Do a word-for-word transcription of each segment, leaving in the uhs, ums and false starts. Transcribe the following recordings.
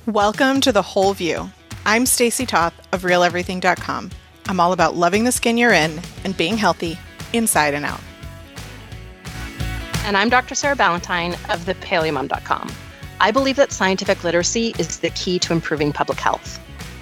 Welcome to The Whole View. I'm Stacy Toth of real everything dot com. I'm all about loving the skin you're in and being healthy inside and out. And I'm Doctor Sarah Ballantyne of the paleo mom dot com. I believe that scientific literacy is the key to improving public health.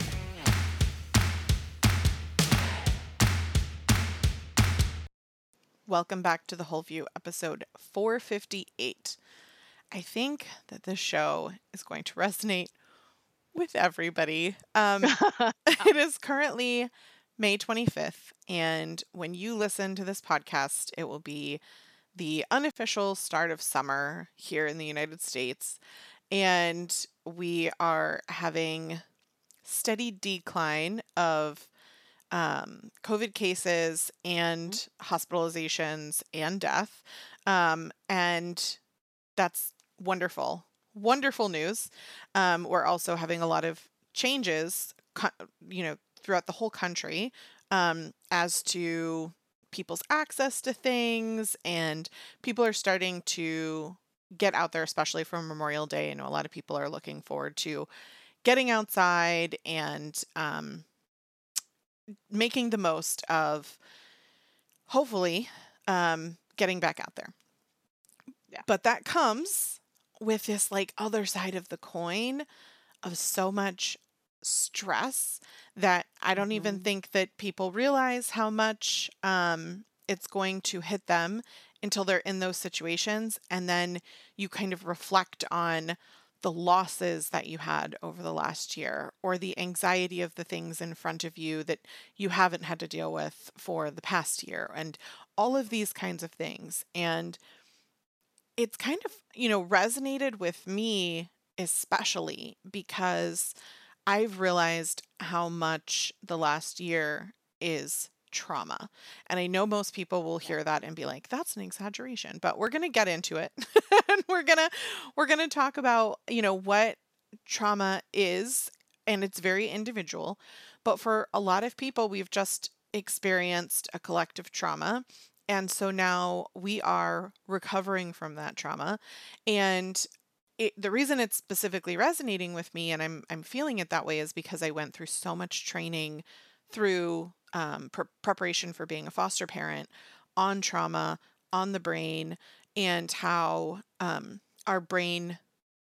Welcome back to The Whole View, episode four fifty-eight. I think that this show is going to resonate with everybody. Um, it is currently May twenty-fifth, and when you listen to this podcast, it will be the unofficial start of summer here in the United States, and we are having steady decline of um, COVID cases and hospitalizations and death, um, and that's wonderful. Wonderful news. Um, we're also having a lot of changes, co- you know, throughout the whole country um, as to people's access to things, and people are starting to get out there, especially for Memorial Day. I know a lot of people are looking forward to getting outside and um, making the most of, hopefully, um, getting back out there. Yeah. But that comes with this like other side of the coin of so much stress that I don't even Mhm. think that people realize how much um, it's going to hit them until they're in those situations. And then you kind of reflect on the losses that you had over the last year, or the anxiety of the things in front of you that you haven't had to deal with for the past year, and all of these kinds of things. And it's kind of, you know, resonated with me, especially because I've realized how much the last year is trauma. And I know most people will hear that and be like, that's an exaggeration, but we're going to get into it. and we're going to we're going to talk about, you know, what trauma is, and it's very individual, but for a lot of people we've just experienced a collective trauma. And so now we are recovering from that trauma. And it, the reason it's specifically resonating with me and I'm I'm feeling it that way is because I went through so much training through um, pre- preparation for being a foster parent on trauma, on the brain, and how um, our brain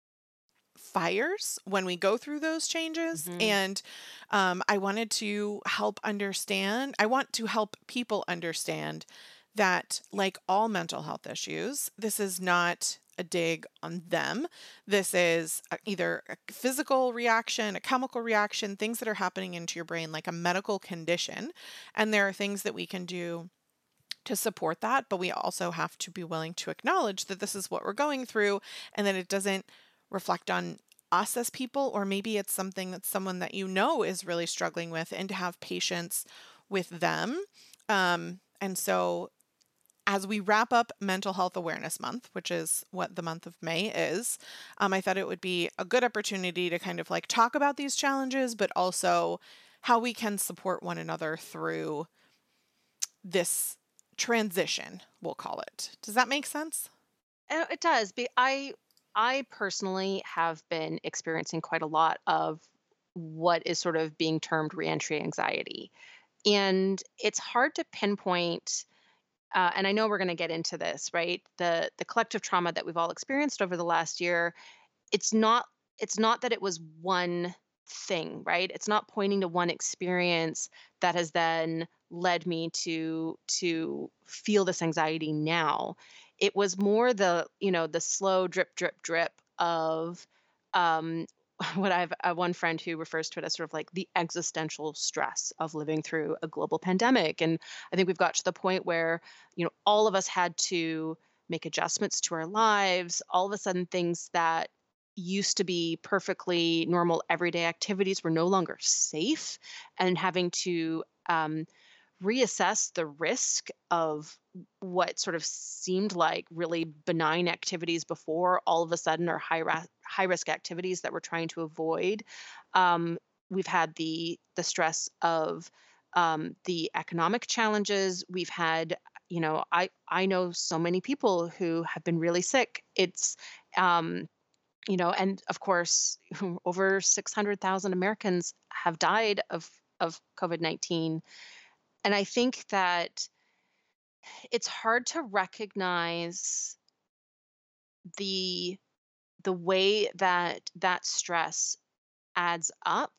fires when we go through those changes. Mhm. And um, I wanted to help understand, I want to help people understand that, like all mental health issues, this is not a dig on them. This is a- either a physical reaction, a chemical reaction, things that are happening into your brain, like a medical condition. And there are things that we can do to support that, but we also have to be willing to acknowledge that this is what we're going through, and that it doesn't reflect on us as people, or maybe it's something that someone that you know is really struggling with, and to have patience with them. Um, and so as we wrap up Mental Health Awareness Month, which is what the month of May is, um, I thought it would be a good opportunity to kind of like talk about these challenges, but also how we can support one another through this transition, we'll call it. Does that make sense? Uh, It does. Be I I personally have been experiencing quite a lot of what is sort of being termed reentry anxiety. And it's hard to pinpoint, uh, and I know we're going to get into this, right? The the collective trauma that we've all experienced over the last year, it's not it's not that it was one thing, right? It's not pointing to one experience that has then led me to to feel this anxiety now. It was more the, you know, the slow drip drip drip of um what I've uh, one friend who refers to it as sort of like the existential stress of living through a global pandemic. And I think we've got to the point where, you know, all of us had to make adjustments to our lives. All of a sudden, things that used to be perfectly normal everyday activities were no longer safe, and having to um, reassess the risk of what sort of seemed like really benign activities before all of a sudden are high ra- high risk activities that we're trying to avoid. Um, we've had the the stress of um, the economic challenges. We've had, you know, I I know so many people who have been really sick. It's um, you know, and of course, over six hundred thousand Americans have died of of COVID nineteen. And I think that it's hard to recognize the the way that that stress adds up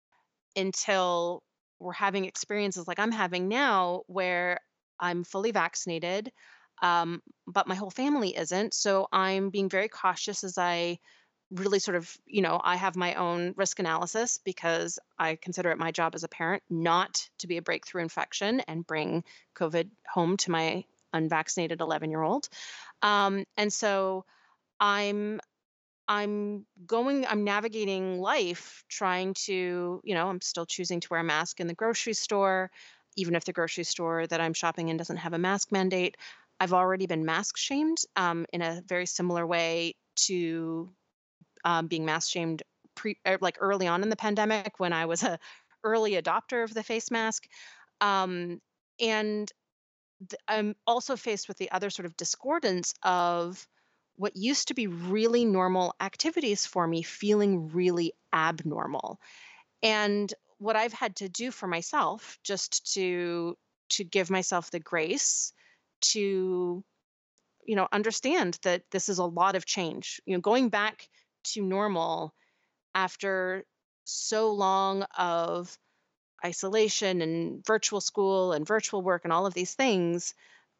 until we're having experiences like I'm having now, where I'm fully vaccinated, um, but my whole family isn't. So I'm being very cautious as I really sort of, you know, I have my own risk analysis because I consider it my job as a parent not to be a breakthrough infection and bring COVID home to my unvaccinated eleven year old. Um, and so I'm I'm going, I'm navigating life trying to, you know, I'm still choosing to wear a mask in the grocery store, even if the grocery store that I'm shopping in doesn't have a mask mandate. I've already been mask shamed um, in a very similar way to um, being mask shamed pre, er, like early on in the pandemic when I was a early adopter of the face mask. Um, and th- I'm also faced with the other sort of discordance of what used to be really normal activities for me feeling really abnormal. And what I've had to do for myself just to to give myself the grace to, you know, understand that this is a lot of change. You know, going back to normal after so long of isolation and virtual school and virtual work and all of these things,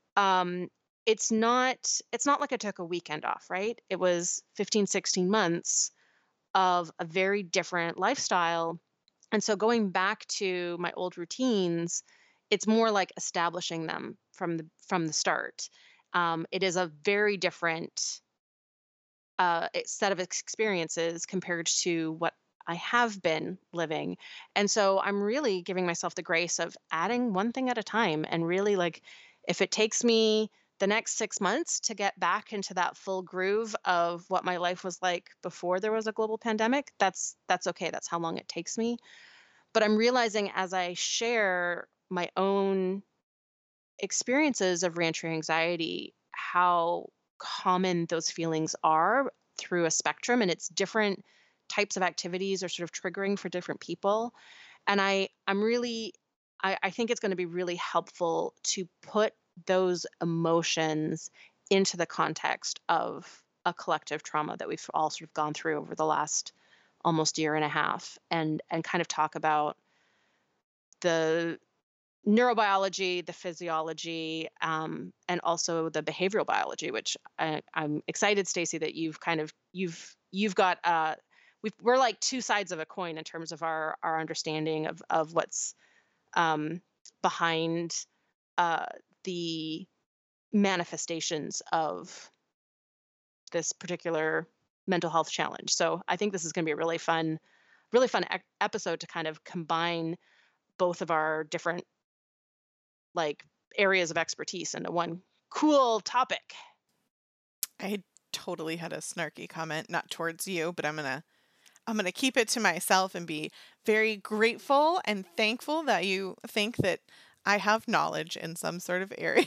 um it's not it's not like I took a weekend off, right? It was fifteen, sixteen months of a very different lifestyle. And so going back to my old routines, it's more like establishing them from the from the start. Um, it is a very different uh, e- set of experiences compared to what I have been living. And so I'm really giving myself the grace of adding one thing at a time and really like if it takes me the next six months to get back into that full groove of what my life was like before there was a global pandemic, that's that's okay. That's how long it takes me. But I'm realizing as I share my own experiences of reentry anxiety, how common those feelings are through a spectrum, and it's different types of activities are sort of triggering for different people. And I, I'm really, I, I think it's going to be really helpful to put those emotions into the context of a collective trauma that we've all sort of gone through over the last almost year and a half, and and kind of talk about the neurobiology, the physiology, um, and also the behavioral biology, which I, I'm excited, Stacey, that you've kind of you've you've got uh, we've, we're like two sides of a coin in terms of our our understanding of of what's um, behind uh, the manifestations of this particular mental health challenge. So I think this is going to be a really fun, really fun ec- episode to kind of combine both of our different like areas of expertise into one cool topic. I totally had a snarky comment, not towards you, but I'm gonna I'm gonna keep it to myself and be very grateful and thankful that you think that I have knowledge in some sort of area.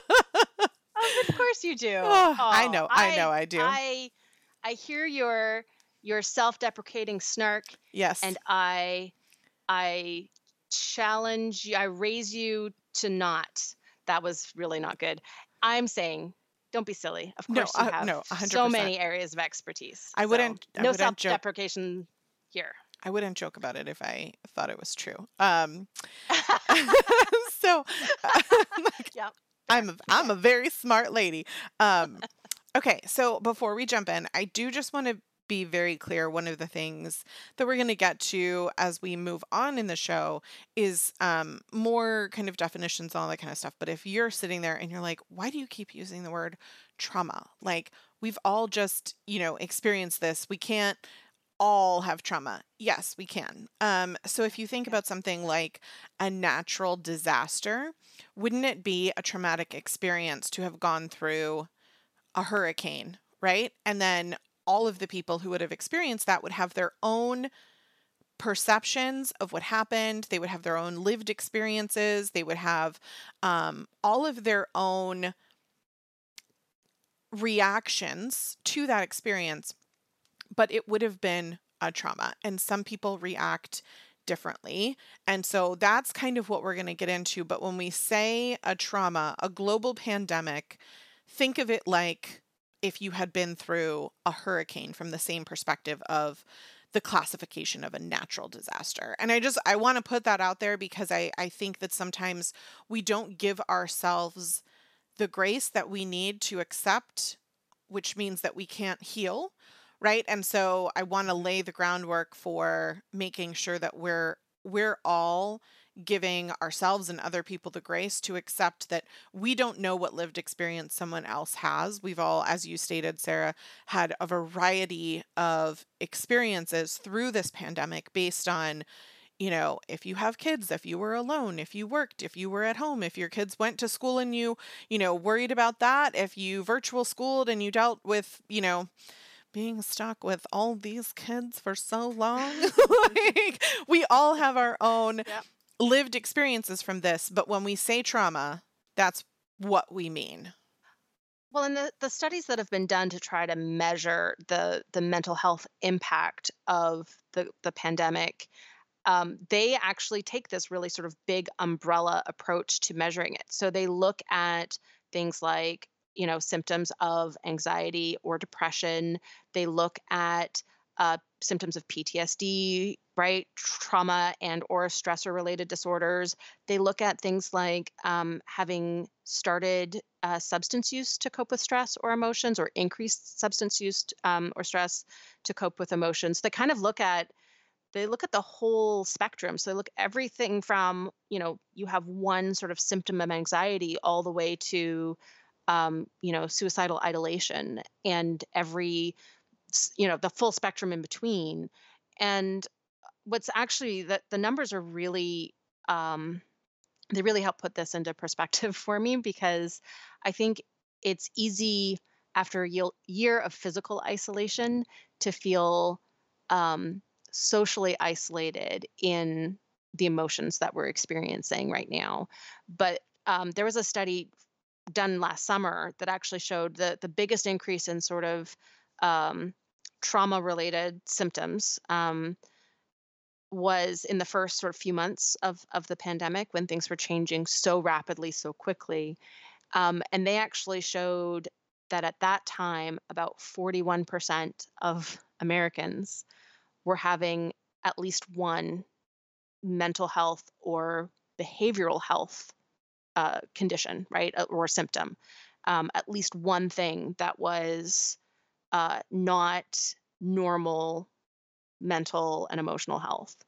Oh, of course you do. Oh, I Oh, know, I know I I do. I I hear your your self-deprecating snark, Yes. and I I challenge you, I raise you to not. That was really not good. I'm saying don't be silly. Of No, course you uh, have no, so one hundred percent. many areas of expertise. I So, wouldn't I no wouldn't joke self-deprecation here. I wouldn't joke about it if I thought it was true. Um so like Yep. Fair. I'm a, I'm a Fair. very smart lady. Um okay, so before we jump in, I do just want to be very clear. One of the things that we're going to get to as we move on in the show is um, more kind of definitions and all that kind of stuff. But if you're sitting there and you're like, why do you keep using the word trauma? Like, we've all just, you know, experienced this. We can't all have trauma. Yes, we can. Um, so if you think Yeah. about something like a natural disaster, wouldn't it be a traumatic experience to have gone through a hurricane, right? And then all of the people who would have experienced that would have their own perceptions of what happened. They would have their own lived experiences. They would have um, all of their own reactions to that experience. but it would have been a trauma. And some people react differently. And so that's kind of what we're going to get into. But when we say a trauma, a global pandemic, think of it like if you had been through a hurricane from the same perspective of the classification of a natural disaster. And I just I want to put that out there because I I think that sometimes we don't give ourselves the grace that we need to accept, which means that we can't heal, right? And so I want to lay the groundwork for making sure that we're we're all giving ourselves and other people the grace to accept that we don't know what lived experience someone else has. We've all, as you stated, Sarah, had a variety of experiences through this pandemic based on, you know, if you have kids, if you were alone, if you worked, if you were at home, if your kids went to school and you, you know, worried about that, if you virtual schooled and you dealt with, you know, being stuck with all these kids for so long. Like, we all have our own Yep. lived experiences from this, but when we say trauma, that's what we mean. Well, and the, the studies that have been done to try to measure the the mental health impact of the, the pandemic, um, they actually take this really sort of big umbrella approach to measuring it. So they look at things like, you know, symptoms of anxiety or depression. They look at uh, symptoms of P T S D, right? Trauma and or stressor related disorders. They look at things like um, having started uh, substance use to cope with stress or emotions, or increased substance use um, or stress to cope with emotions. They kind of look at they look at the whole spectrum. So they look everything from, you know, you have one sort of symptom of anxiety all the way to, um, you know, suicidal ideation, and every, s- you know, the full spectrum in between. And what's actually that the numbers are really, um, they really help put this into perspective for me, because I think it's easy after a year year of physical isolation to feel um, socially isolated in the emotions that we're experiencing right now. But um, there was a study done last summer that actually showed the the biggest increase in sort of um, trauma related symptoms. Um, was in the first sort of few months of of the pandemic, when things were changing so rapidly, so quickly. Um, and they actually showed that at that time, about forty-one percent of Americans were having at least one mental health or behavioral health uh, condition, right, uh, or symptom. Um, at least one thing that was uh, not normal mental and emotional health.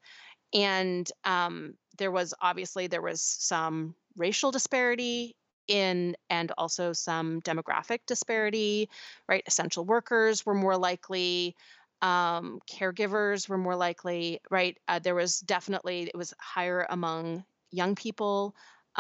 And um, there was obviously there was some racial disparity in, and also some demographic disparity, right? Essential workers were more likely, um, caregivers were more likely, right? Uh, there was definitely, it was higher among young people,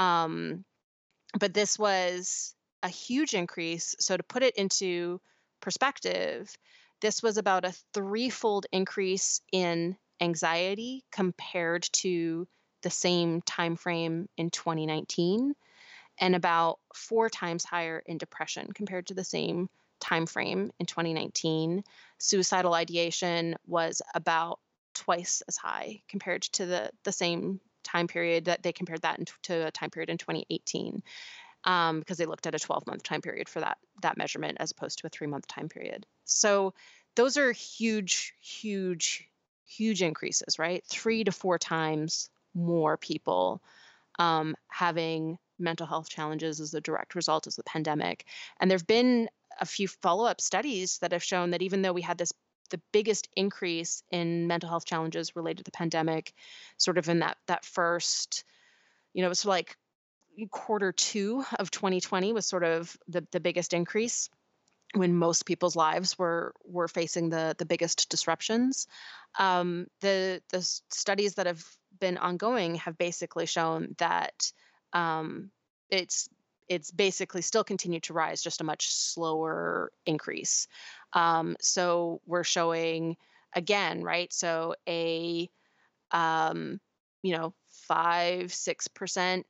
um, but this was a huge increase. So to put it into perspective, this was about a threefold increase in anxiety compared to the same time frame in twenty nineteen, and about four times higher in depression compared to the same time frame in twenty nineteen. Suicidal ideation was about twice as high compared to the the same time period, that they compared that in, to a time period in twenty eighteen, um, because they looked at a twelve month time period for that that measurement as opposed to a three month time period. So those are huge, huge, huge increases, right? Three to four times more people um, having mental health challenges as a direct result of the pandemic. And there have been a few follow up studies that have shown that even though we had this the biggest increase in mental health challenges related to the pandemic, sort of in that that first, you know, it's like quarter two of twenty twenty was sort of the, the biggest increase, when most people's lives were were facing the the biggest disruptions. Um, the the s- studies that have been ongoing have basically shown that um, it's it's basically still continued to rise, just a much slower increase. Um, so we're showing again, right? So a um, you know five six percent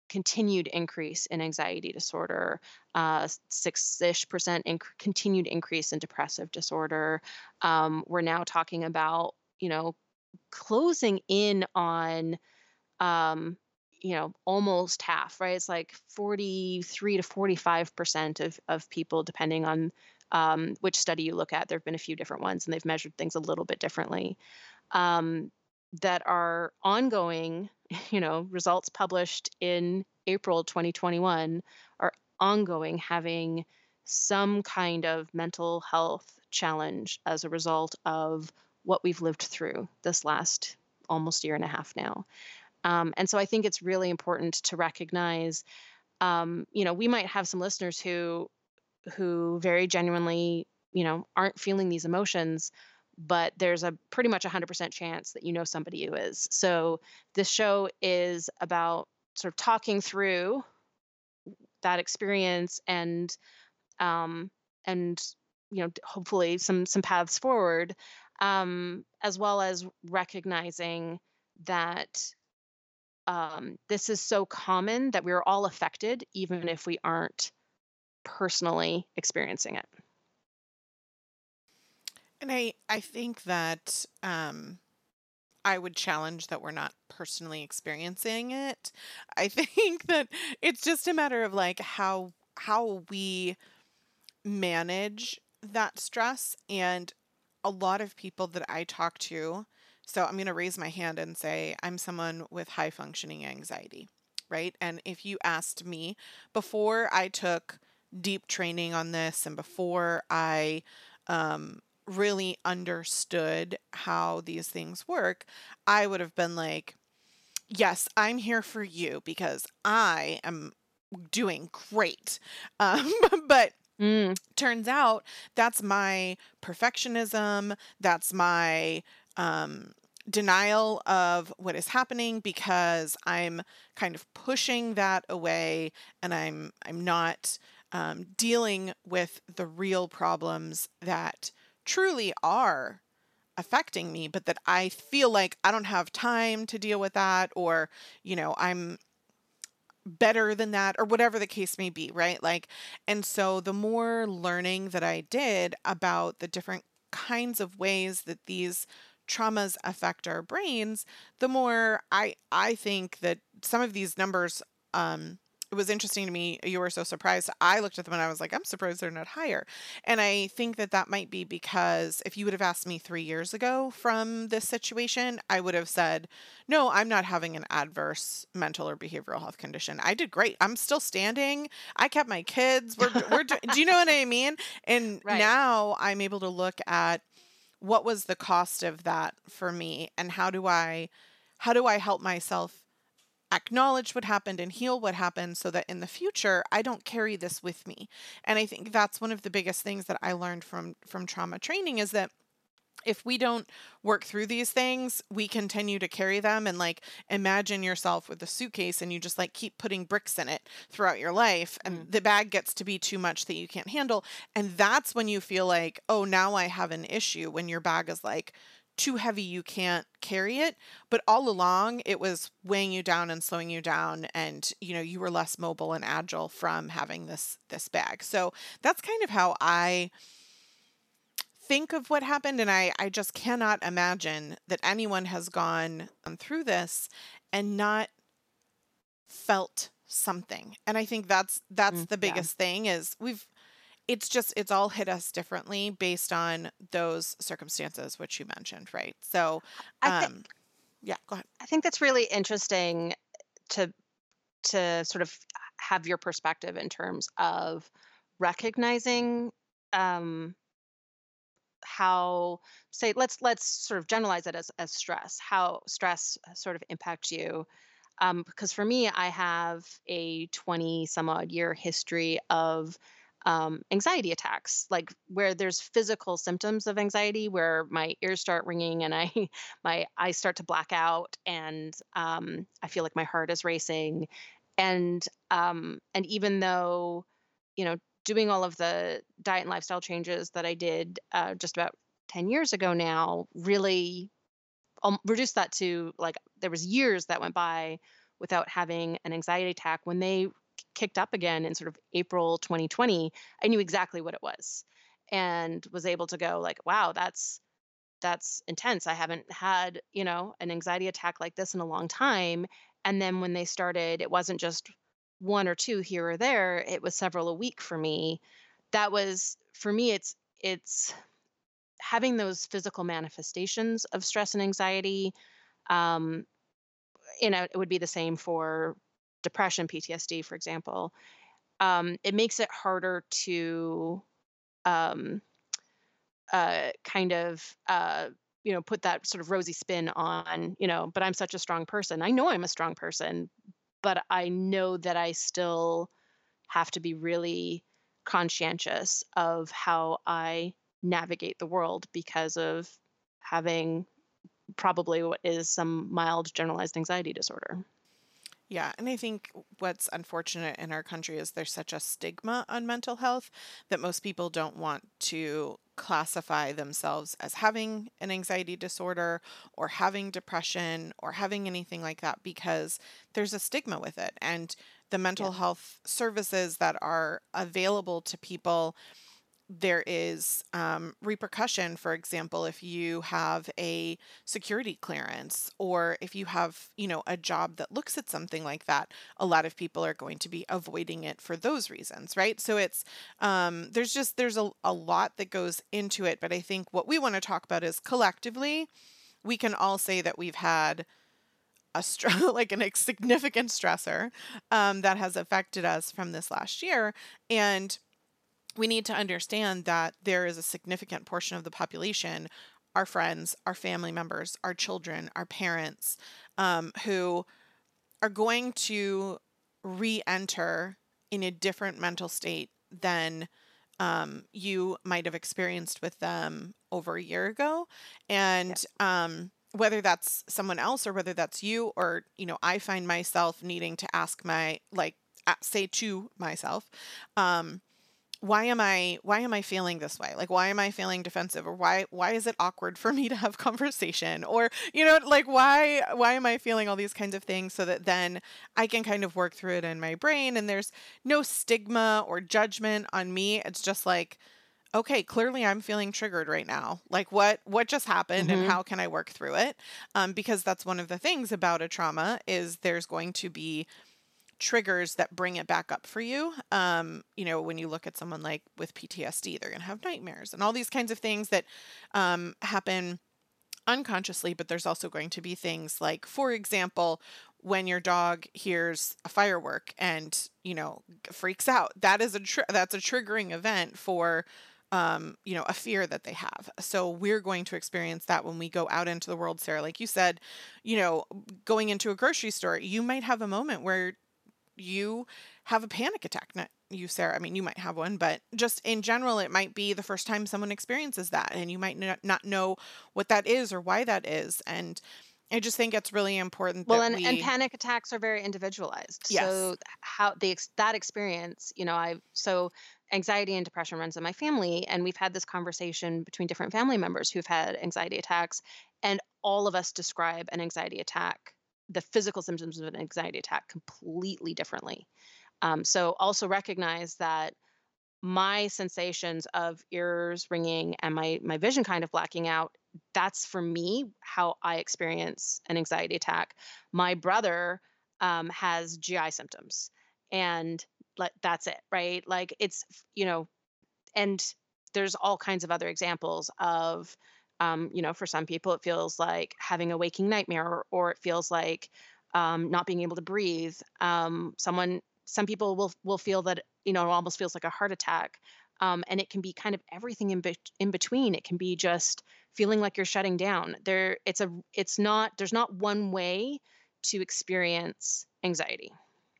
continued increase in anxiety disorder, uh, six-ish percent inc- continued increase in depressive disorder. Um, we're now talking about, you know, closing in on, um, you know, almost half, right? It's like forty-three to forty-five percent of, of people, depending on um, which study you look at. There have been a few different ones, and they've measured things a little bit differently, um, that are ongoing, you know, results published in April twenty twenty-one are ongoing, having some kind of mental health challenge as a result of what we've lived through this last almost year and a half now. Um, and so I think it's really important to recognize, um, you know, we might have some listeners who who very genuinely, you know, aren't feeling these emotions, but there's a pretty much one hundred percent chance that you know somebody who is. So this show is about sort of talking through that experience, and um and you know, hopefully some some paths forward, um as well as recognizing that um this is so common that we're all affected even if we aren't personally experiencing it. And I I think that um I would challenge that we're not personally experiencing it. I think that it's just a matter of like how how we manage that stress. And a lot of people that I talk to, so I'm going to raise my hand and say I'm someone with high functioning anxiety, right? And if you asked me before I took deep training on this and before I um, really understood how these things work, I would have been like, yes, I'm here for you because I am doing great. Um, but Mm, turns out that's my perfectionism, that's my um, denial of what is happening because I'm kind of pushing that away, and I'm I'm not um, dealing with the real problems that truly are affecting me, but that I feel like I don't have time to deal with that, or you know, I'm better than that, or whatever the case may be, right? Like, and so the more learning that I did about the different kinds of ways that these traumas affect our brains, the more I I think that some of these numbers, um it was interesting to me. You were so surprised. I looked at them and I was like, I'm surprised they're not higher. And I think that that might be because if you would have asked me three years ago from this situation, I would have said, no, I'm not having an adverse mental or behavioral health condition. I did great. I'm still standing. I kept my kids. We're, we're, do do you know what I mean? And right. now I'm able to look at what was the cost of that for me, and how do I, how do I help myself acknowledge what happened and heal what happened so that in the future I don't carry this with me. And I think that's one of the biggest things that I learned from from trauma training, is that if we don't work through these things, we continue to carry them. And like, imagine yourself with a suitcase and you just like keep putting bricks in it throughout your life, and Mm, the bag gets to be too much that you can't handle. And that's when you feel like, oh, now I have an issue, when your bag is like too heavy, you can't carry it. But all along, it was weighing you down and slowing you down. And, you know, you were less mobile and agile from having this, this bag. So that's kind of how I think of what happened. And I, I just cannot imagine that anyone has gone um, through this and not felt something. And I think that's that's mm, the yeah. biggest thing, is we've it's just it's all hit us differently based on those circumstances which you mentioned, right? So I think um yeah, go ahead. I think that's really interesting to to sort of have your perspective in terms of recognizing, um, how, say, let's let's sort of generalize it as as stress, how stress sort of impacts you. Um, because for me, I have a twenty some odd year history of um, anxiety attacks, like where there's physical symptoms of anxiety, where my ears start ringing and I my eyes start to black out, and um, I feel like my heart is racing, and um, and even though, you know, doing all of the diet and lifestyle changes that I did uh, just about ten years ago now really um, reduced that to, like, there was years that went by without having an anxiety attack. When they k- kicked up again in sort of April twenty twenty, I knew exactly what it was and was able to go like, wow, that's that's intense. I haven't had, you know, an anxiety attack like this in a long time. And then when they started, it wasn't just one or two here or there, it was several a week for me. That was for me it's it's having those physical manifestations of stress and anxiety. Um, you know, it would be the same for depression, P T S D, for example. Um, it makes it harder to um, uh, kind of uh, you know put that sort of rosy spin on, you know, but I'm such a strong person. I know I'm a strong person, but I know that I still have to be really conscientious of how I navigate the world because of having probably what is some mild generalized anxiety disorder. Yeah, and I think what's unfortunate in our country is there's such a stigma on mental health that most people don't want to classify themselves as having an anxiety disorder or having depression or having anything like that because there's a stigma with it. And the Yeah. mental health services that are available to people, there is um, repercussion. For example, if you have a security clearance or if you have, you know, a job that looks at something like that, a lot of people are going to be avoiding it for those reasons, right? So it's um, there's just there's a, a lot that goes into it. But I think what we want to talk about is collectively, we can all say that we've had a str- like an ex- significant stressor um, that has affected us from this last year, and we need to understand that there is a significant portion of the population, our friends, our family members, our children, our parents, um, who are going to re enter in a different mental state than um, you might have experienced with them over a year ago. Yeah. And um, whether that's someone else or whether that's you, or, you know, I find myself needing to ask my, like, a- say to myself, um, why am I why am I feeling this way? Like why am I feeling defensive, or why why is it awkward for me to have conversation, or you know like why why am I feeling all these kinds of things, so that then I can kind of work through it in my brain and there's no stigma or judgment on me. It's just like, okay, clearly I'm feeling triggered right now. Like what what just happened and Hmm. how can I work through it? Um, because that's one of the things about a trauma is there's going to be triggers that bring it back up for you. Um, you know, when you look at someone like with P T S D, they're going to have nightmares and all these kinds of things that um, happen unconsciously, but there's also going to be things like, for example, when your dog hears a firework and, you know, freaks out, that is a, tr- that's a triggering event for, um, you know, a fear that they have. So we're going to experience that when we go out into the world, Sarah. Like you said, you know, going into a grocery store, you might have a moment where you have a panic attack. Not you, Sarah. I mean, you might have one, but just in general, it might be the first time someone experiences that, and you might not not know what that is or why that is. And I just think it's really important Well, that and and we, panic attacks are very individualized. yes, So how the ex- that experience, you know, I so anxiety and depression runs in my family, and we've had this conversation between different family members who've had anxiety attacks, and all of us describe an anxiety attack, the physical symptoms of an anxiety attack, completely differently. Um, so also recognize that my sensations of ears ringing and my my vision kind of blacking out, that's for me how I experience an anxiety attack. My brother um, has GI symptoms, and like that's it, right? Like it's, you know, and there's all kinds of other examples of, um, you know, for some people it feels like having a waking nightmare, or, or it feels like um, not being able to breathe. Um, someone, some people will will feel that, you know, it almost feels like a heart attack, um, and it can be kind of everything in be- in between. It can be just feeling like you're shutting down. There, it's a, it's not. There's not one way to experience anxiety.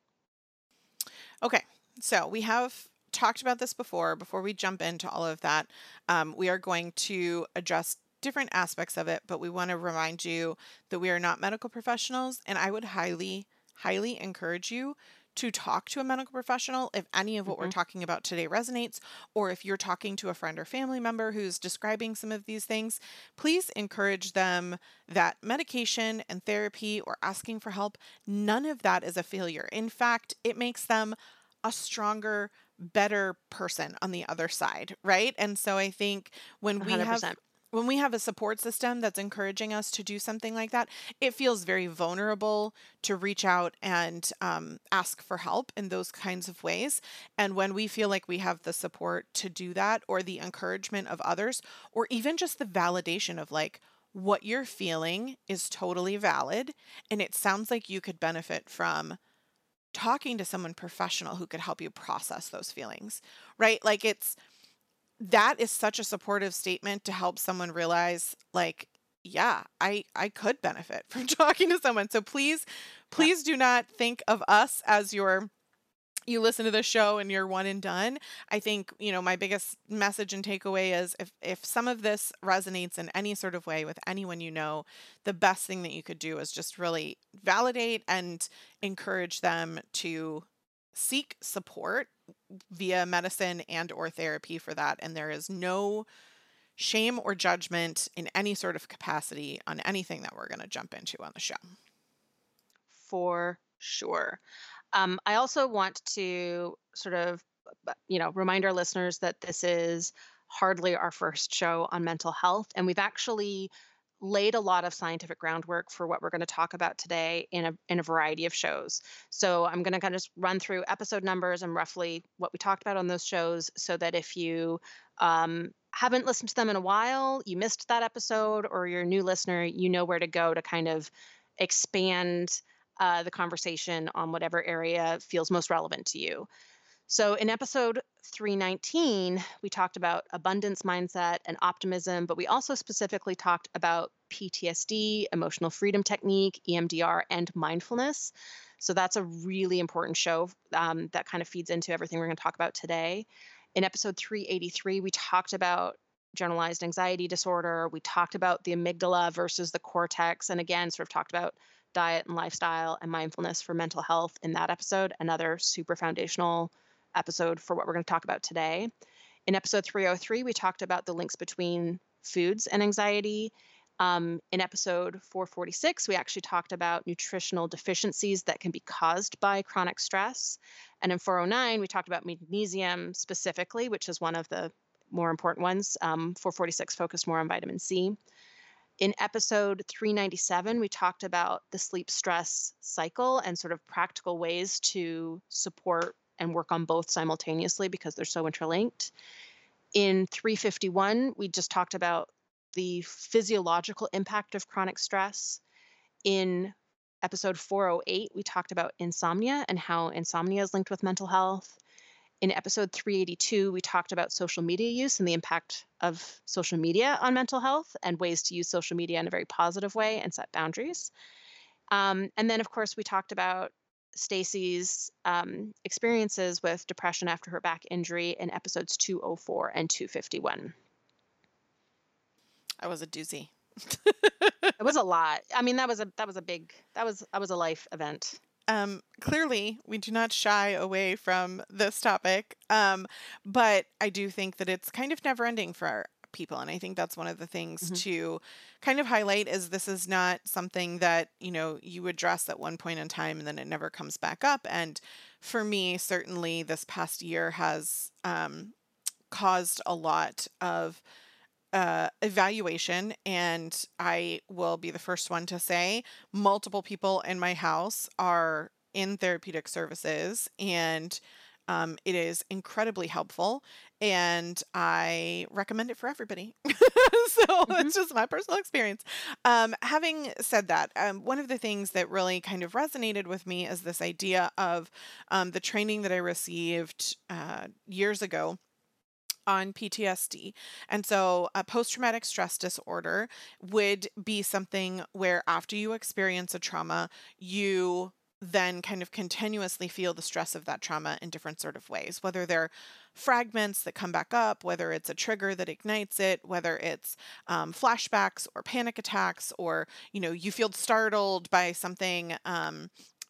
okay. So we have talked about this before. Before we jump into all of that, um, we are going to address different aspects of it, but we want to remind you that we are not medical professionals, and I would highly, highly encourage you to talk to a medical professional if any of what we're Mhm. talking about today resonates, or if you're talking to a friend or family member who's describing some of these things, please encourage them that medication and therapy or asking for help, none of that is a failure. In fact, it makes them a stronger, better person on the other side, right? And so I think when we have one hundred percent. when we have a support system that's encouraging us to do something like that, it feels very vulnerable to reach out and um, ask for help in those kinds of ways. And when we feel like we have the support to do that, or the encouragement of others, or even just the validation of like, what you're feeling is totally valid. And it sounds like you could benefit from talking to someone professional who could help you process those feelings, right? Like it's that is such a supportive statement to help someone realize like, yeah, I I could benefit from talking to someone. So please, Yep. please do not think of us as your you listen to the show and you're one and done. I think, you know, my biggest message and takeaway is if if some of this resonates in any sort of way with anyone you know, the best thing that you could do is just really validate and encourage them to seek support via medicine and or therapy for that, and there is no shame or judgment in any sort of capacity on anything that we're going to jump into on the show. For sure. Um, I also want to sort of, uh, you know, remind our listeners that this is hardly our first show on mental health, and we've actually laid a lot of scientific groundwork for what we're going to talk about today in a in a variety of shows. So I'm going to kind of just run through episode numbers and roughly what we talked about on those shows, so that if you um, haven't listened to them in a while, you missed that episode, or you're a new listener, you know where to go to kind of expand uh, the conversation on whatever area feels most relevant to you. So, in episode three nineteen, we talked about abundance mindset and optimism, but we also specifically talked about P T S D, emotional freedom technique, E M D R, and mindfulness. So, that's a really important show um, that kind of feeds into everything we're going to talk about today. In episode three eighty-three, we talked about generalized anxiety disorder. We talked about the amygdala versus the cortex, and again, sort of talked about diet and lifestyle and mindfulness for mental health in that episode, another super foundational episode for what we're going to talk about today. In episode three oh three, we talked about the links between foods and anxiety. Um, in episode four forty-six, we actually talked about nutritional deficiencies that can be caused by chronic stress. And in four oh nine, we talked about magnesium specifically, which is one of the more important ones. Um, four forty-six focused more on vitamin C. In episode three ninety-seven, we talked about the sleep stress cycle and sort of practical ways to support and work on both simultaneously because they're so interlinked. In three fifty-one, we just talked about the physiological impact of chronic stress. In episode four oh eight, we talked about insomnia and how insomnia is linked with mental health. In episode three eighty-two, we talked about social media use and the impact of social media on mental health and ways to use social media in a very positive way and set boundaries. Um, and then, of course, we talked about Stacy's um, experiences with depression after her back injury in episodes two oh four and two fifty-one. That was a doozy. It was a lot. I mean, that was a that was a big that was that was a life event. Um, clearly, we do not shy away from this topic, um, but I do think that it's kind of never ending for our people. And I think that's one of the things Mhm. to kind of highlight is this is not something that, you know, you address at one point in time and then it never comes back up. And for me, certainly this past year has um, caused a lot of uh, evaluation, and I will be the first one to say multiple people in my house are in therapeutic services, and um, it is incredibly helpful, and I recommend it for everybody. So Mhm. it's just my personal experience. Um, having said that, um, one of the things that really kind of resonated with me is this idea of um, the training that I received uh, years ago on P T S D. And so a post traumatic stress disorder would be something where after you experience a trauma, you then kind of continuously feel the stress of that trauma in different sort of ways, whether they're fragments that come back up, whether it's a trigger that ignites it, whether it's um, flashbacks or panic attacks, or, you know, you feel startled by something, um,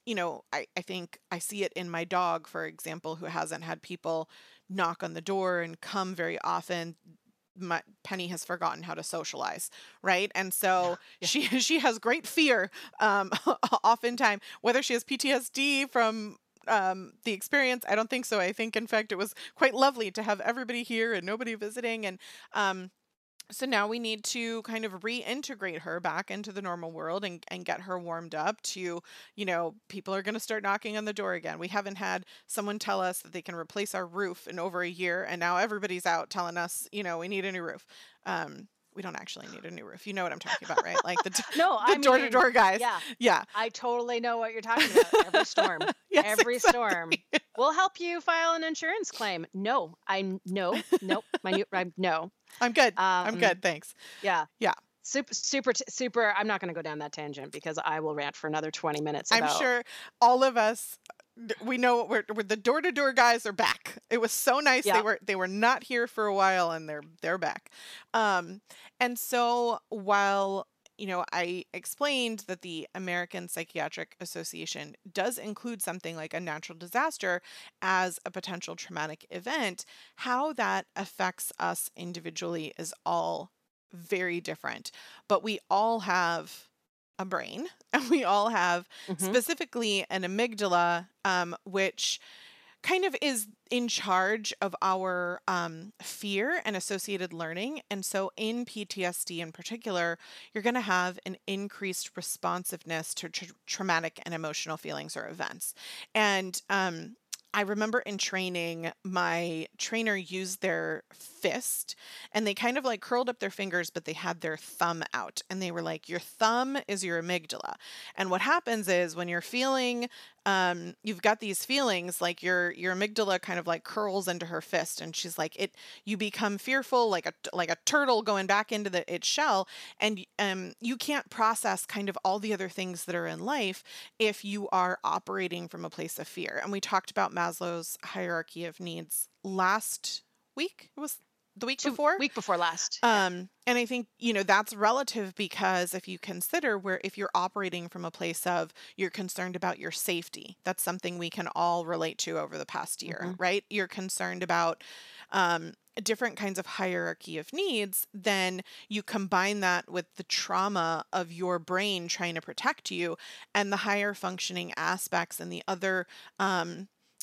you know, I, I think I see it in my dog, for example, who hasn't had people knock on the door and come very often. My, Penny has forgotten how to socialize, right? And Yeah. so Yeah. she she has great fear, um, oftentimes, whether she has P T S D from um, the experience. I don't think so. I think, in fact, it was quite lovely to have everybody here and nobody visiting. And um, so now we need to kind of reintegrate her back into the normal world and, and get her warmed up to, you know, people are going to start knocking on the door again. We haven't had someone tell us that they can replace our roof in over a year. And now everybody's out telling us, you know, we need a new roof. Um, we don't actually need a new roof. You know what I'm talking about, right? Like the, No, the I door to mean, door guys. yeah, Yeah. I totally know what you're talking about. Every storm, Yes, every exactly. storm. We'll help you file an insurance claim. No, I no, nope. My new, I, no. I'm good. I'm Um, good. Thanks. yeah, Yeah. super, super, t- super. I'm not going to go down that tangent because I will rant for another twenty minutes I'm about. sure all of us we know we're, we're the door to door guys are back. It was so nice. They Yeah. were they were not here for a while and they're they're back. Um, and so while you know I explained that the American Psychiatric Association does include something like a natural disaster as a potential traumatic event, how that affects us individually is all very different. But we all have a brain and we all have hmm specifically an amygdala, um, which kind of is in charge of our um, fear and associated learning. And so in P T S D in particular, you're going to have an increased responsiveness to tr- traumatic and emotional feelings or events. And um, I remember in training, my trainer used their fist and they kind of like curled up their fingers, but they had their thumb out. And they were like, your thumb is your amygdala. And what happens is when you're feeling, um, you've got these feelings like your your amygdala kind of like curls into her fist, and she's like it. You become fearful, like a like a turtle going back into the its shell, and um, you can't process kind of all the other things that are in life if you are operating from a place of fear. And we talked about Maslow's hierarchy of needs last week. It was the week Two before. week before last. Yeah. Um, and I think, you know, that's relative because if you consider where if you're operating from a place of you're concerned about your safety, that's something we can all relate to over the past year, hmm right? You're concerned about um, different kinds of hierarchy of needs, then you combine that with the trauma of your brain trying to protect you and the higher functioning aspects and the other um,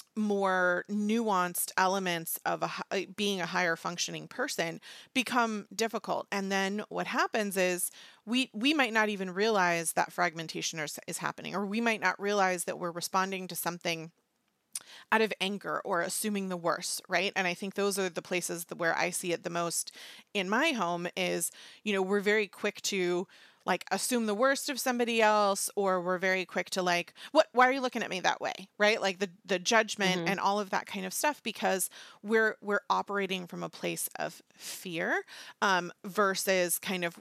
more nuanced elements of a, hi- being a higher functioning person become difficult. And then what happens is we we might not even realize that fragmentation is, is happening, or we might not realize that we're responding to something out of anger or assuming the worst, right? And I think those are the places that where I see it the most in my home is, you know, we're very quick to like assume the worst of somebody else, or we're very quick to like, what, why are you looking at me that way? Right? Like the the judgment hmm and all of that kind of stuff because we're we're operating from a place of fear um versus kind of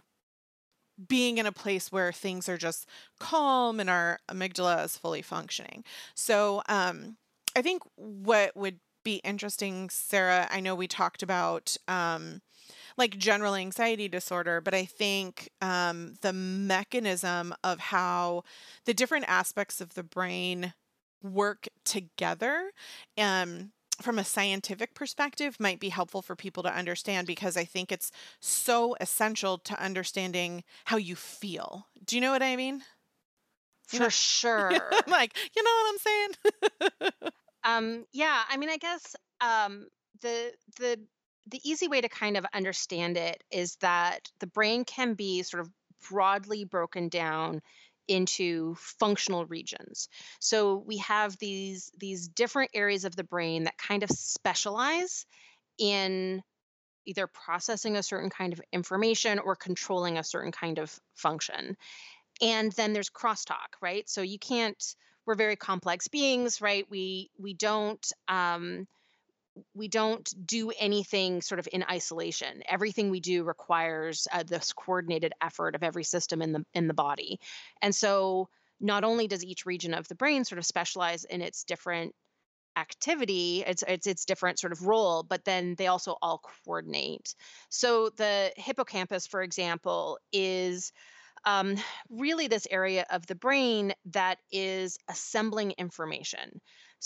being in a place where things are just calm and our amygdala is fully functioning. So, um, I think what would be interesting, Sarah, I know we talked about um, like general anxiety disorder, but I think um, the mechanism of how the different aspects of the brain work together. Um, from a scientific perspective might be helpful for people to understand because I think it's so essential to understanding how you feel. Do you know what I mean? You For know, sure. like, you know what I'm saying? Um, yeah, I mean, I guess um, the the the easy way to kind of understand it is that the brain can be sort of broadly broken down into functional regions. So we have these these different areas of the brain that kind of specialize in either processing a certain kind of information or controlling a certain kind of function. And then there's crosstalk, right? So you can't, we're very complex beings, right? We we don't um we don't do anything sort of in isolation. Everything we do requires uh, this coordinated effort of every system in the in the body. And so not only does each region of the brain sort of specialize in its different activity, it's it's its different sort of role, but then they also all coordinate. So the hippocampus, for example, is um, really this area of the brain that is assembling information.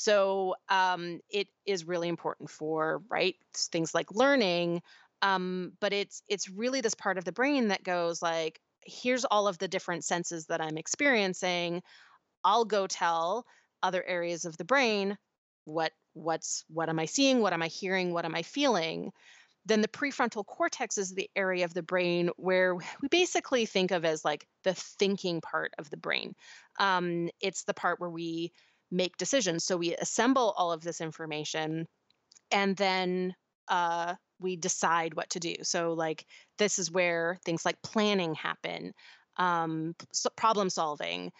So um, it is really important for right s- things like learning, um, but it's it's really this part of the brain that goes like, here's all of the different senses that I'm experiencing. I'll go tell other areas of the brain what what's what am I seeing, what am I hearing, what am I feeling. Then the prefrontal cortex is the area of the brain where we basically think of as like the thinking part of the brain. Um, it's the part where we make decisions. So we assemble all of this information and then uh, we decide what to do. So, like, this is where things like planning happen, um, so problem solving,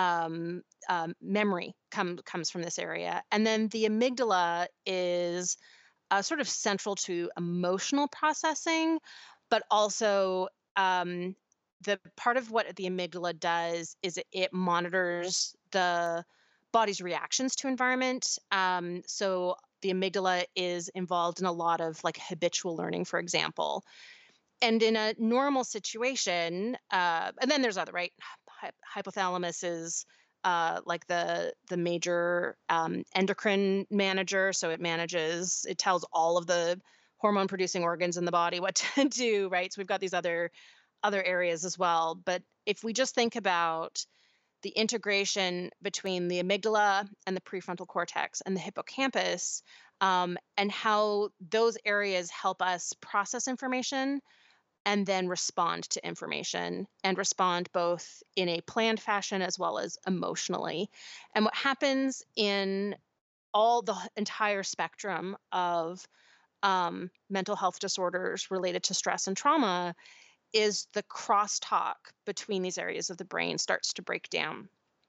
um, um, memory come, comes from this area. And then the amygdala is uh, sort of central to emotional processing, but also um, the part of what the amygdala does is it, it monitors the body's reactions to environment. Um, so the amygdala is involved in a lot of like habitual learning, for example. And in a normal situation, uh, and then there's other right, Hy- hypothalamus is uh, like the the major um, endocrine manager, so it manages, it tells all of the hormone producing organs in the body what to do, right? So we've got these other other areas as well. But if we just think about the integration between the amygdala and the prefrontal cortex and the hippocampus, um, and how those areas help us process information and then respond to information and respond both in a planned fashion as well as emotionally. And what happens in all the entire spectrum of um, mental health disorders related to stress and trauma is the crosstalk between these areas of the brain starts to break down.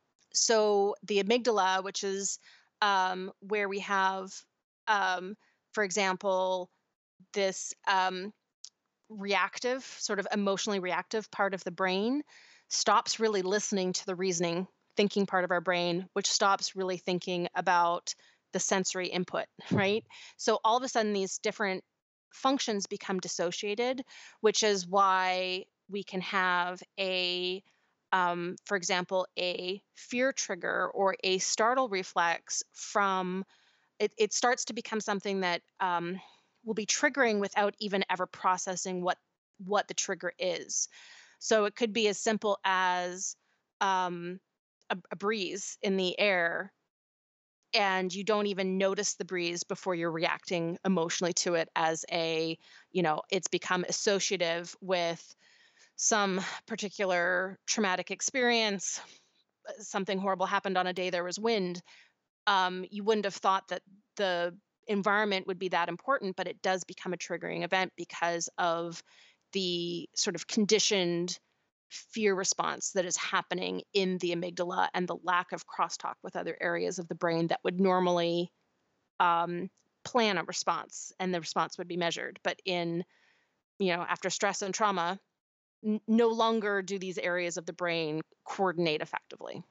So the amygdala, which is um, where we have, um, for example, this um, reactive, sort of emotionally reactive part of the brain stops really listening to the reasoning, thinking part of our brain, which stops really thinking about the sensory input, right? So all of a sudden, these different functions become dissociated, which is why we can have a um, for example, a fear trigger or a startle reflex from it, it starts to become something that um, will be triggering without even ever processing what what the trigger is. So it could be as simple as um, a, a breeze in the air, and you don't even notice the breeze before you're reacting emotionally to it as a, you know, it's become associative with some particular traumatic experience. Something horrible happened on a day there was wind. Um, you wouldn't have thought that the environment would be that important, but it does become a triggering event because of the sort of conditioned fear response that is happening in the amygdala and the lack of crosstalk with other areas of the brain that would normally um, plan a response and the response would be measured. But in, you know, after stress and trauma, n- no longer do these areas of the brain coordinate effectively.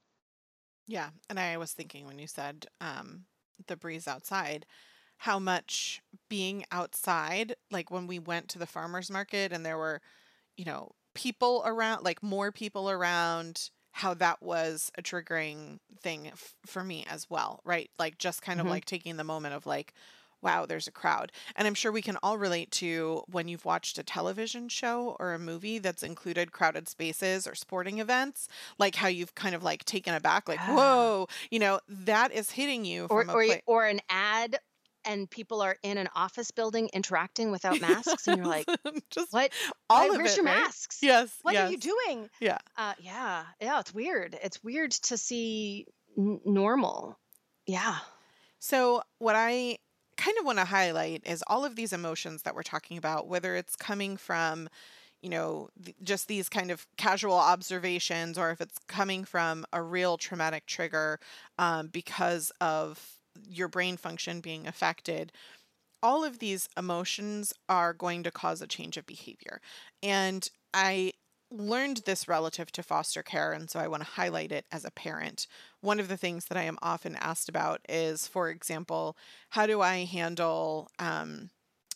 Yeah, and I was thinking when you said um, the breeze outside, how much being outside, like when we went to the farmer's market and there were, you know, people around, like more people around, how that was a triggering thing f- for me as well, right? Like just kind of Hmm. like taking the moment of like, wow, there's a crowd. And I'm sure we can all relate to when you've watched a television show or a movie that's included crowded spaces or sporting events, like how you've kind of like taken aback, like, Yeah. whoa, you know, that is hitting you Or from a or y place. or an ad and people are in an office building interacting without masks, and you're like, Just "What? Why all of where's it, your right? masks? Yes, What are you yes. doing?" Yeah. Uh, yeah. Yeah, it's weird. It's weird to see n normal. Yeah. So, what I kind of want to highlight is all of these emotions that we're talking about, whether it's coming from, you know, th- just these kind of casual observations, or if it's coming from a real traumatic trigger um, because of your brain function being affected. All of these emotions are going to cause a change of behavior. And I learned this relative to foster care, and so I want to highlight it as a parent. One of the things that I am often asked about is, for example, how do I handle um,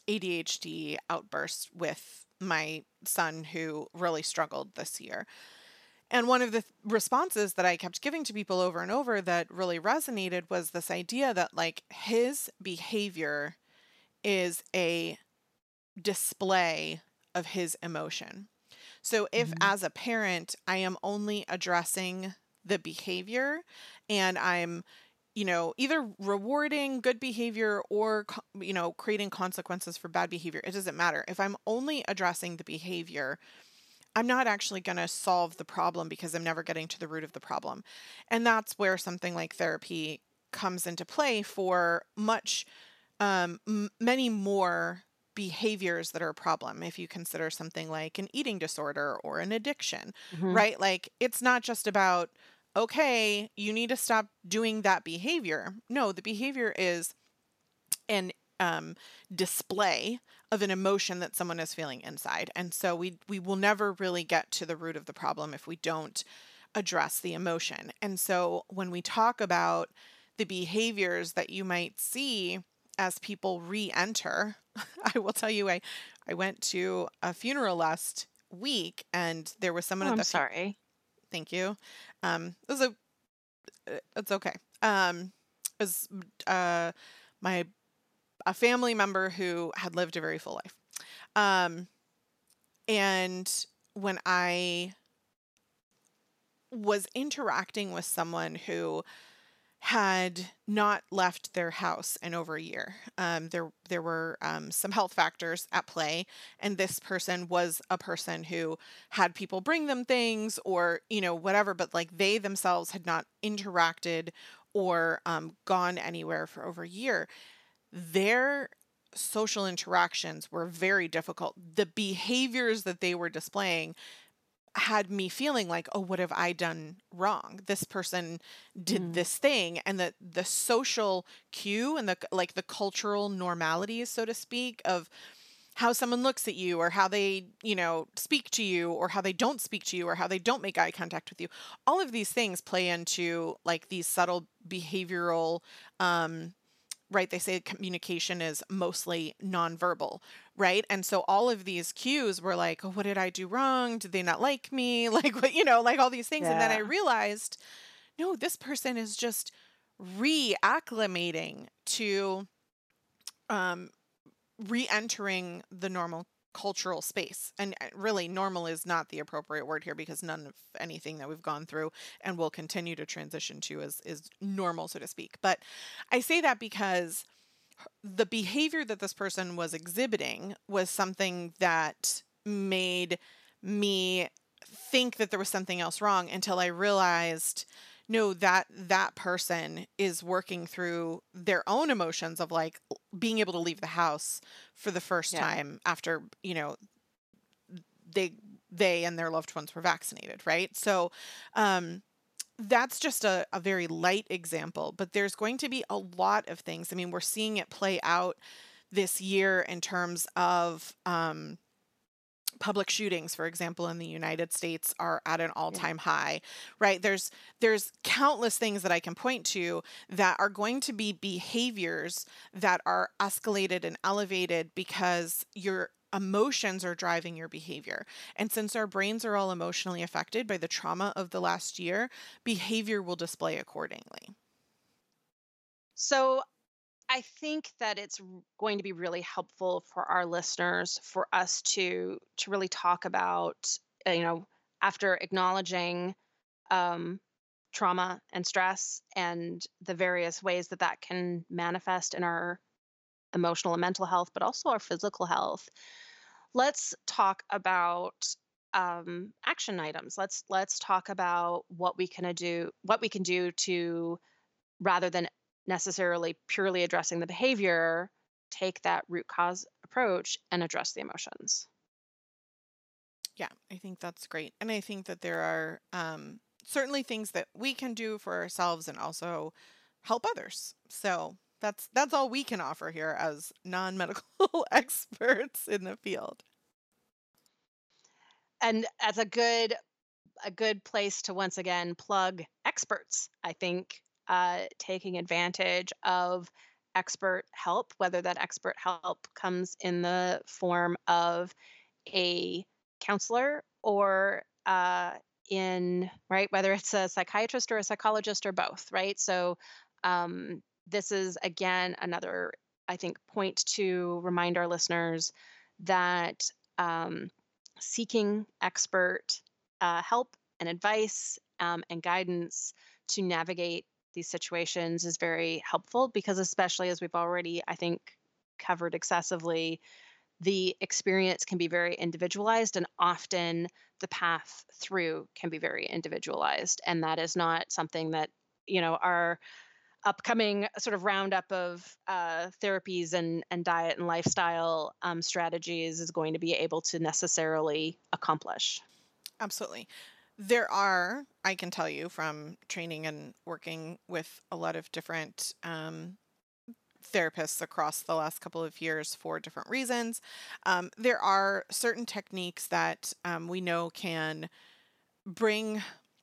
A D H D outbursts with my son who really struggled this year. And one of the th- responses that I kept giving to people over and over that really resonated was this idea that, like, his behavior is a display of his emotion. So if Mhm. as a parent, I am only addressing the behavior and I'm, you know, either rewarding good behavior or, co- you know, creating consequences for bad behavior, it doesn't matter. If I'm only addressing the behavior, I'm not actually going to solve the problem because I'm never getting to the root of the problem. And that's where something like therapy comes into play for much, um, m- many more behaviors that are a problem. If you consider something like an eating disorder or an addiction, Mhm. right? Like it's not just about, okay, you need to stop doing that behavior. No, the behavior is an um, display of an emotion that someone is feeling inside. And so we we will never really get to the root of the problem if we don't address the emotion. And so when we talk about the behaviors that you might see as people re-enter, I will tell you, I I went to a funeral last week and there was someone Oh, at I'm the fu- sorry. thank you. Um, it was a it's okay. Um, it was uh my a family member who had lived a very full life. Um, and when I was interacting with someone who had not left their house in over a year, um, there there were um, some health factors at play, and this person was a person who had people bring them things or you know whatever, but like they themselves had not interacted or um, gone anywhere for over a year. Their social interactions were very difficult. The behaviors that they were displaying had me feeling like, oh, what have I done wrong? This person did Mm. this thing. And the the social cue and the like the cultural normalities, so to speak, of how someone looks at you or how they, you know, speak to you or how they don't speak to you or how they don't make eye contact with you. All of these things play into like these subtle behavioral um right? They say communication is mostly nonverbal, right? And so all of these cues were like, oh, what did I do wrong? Did they not like me? Like, what, you know, like all these things. And then I Yeah. realized, no, this person is just reacclimating to um, re-entering the normal cultural space. And uh, really, normal is not the appropriate word here because none of anything that we've gone through and will continue to transition to is is normal, so to speak. But I say that because the behavior that this person was exhibiting was something that made me think that there was something else wrong until I realized no, that that person is working through their own emotions of like being able to leave the house for the first Yeah. time after, you know, they they and their loved ones were vaccinated, right? So um that's just a, a very light example, but there's going to be a lot of things. I mean, we're seeing it play out this year in terms of um, public shootings, for example, in the United States are at an Yeah. all-time high, right? There's there's countless things that I can point to that are going to be behaviors that are escalated and elevated because your emotions are driving your behavior. And since our brains are all emotionally affected by the trauma of the last year, behavior will display accordingly. So I think that it's r- going to be really helpful for our listeners for us to to really talk about, uh, you know, after acknowledging um, trauma and stress and the various ways that that can manifest in our emotional and mental health, but also our physical health. Let's talk about um, action items. Let's let's talk about what we can do, what we can do to, rather than necessarily purely addressing the behavior, take that root cause approach and address the emotions. Yeah, I think that's great. And I think that there are um, certainly things that we can do for ourselves and also help others. So that's that's all we can offer here as non-medical experts in the field. And as a good a good place to once again plug experts, I think, uh, taking advantage of expert help, whether that expert help comes in the form of a counselor or uh, in, right, whether it's a psychiatrist or a psychologist or both, right? So um, this is, again, another, I think, point to remind our listeners that um, seeking expert uh, help and advice um, and guidance to navigate these situations is very helpful because, especially as we've already, I think, covered excessively, the experience can be very individualized, and often the path through can be very individualized. And that is not something that, you know, our upcoming sort of roundup of uh, therapies and, and diet and lifestyle um, strategies is going to be able to necessarily accomplish. Absolutely. There are, I can tell you from training and working with a lot of different um, therapists across the last couple of years for different reasons. Um, there are certain techniques that um, we know can bring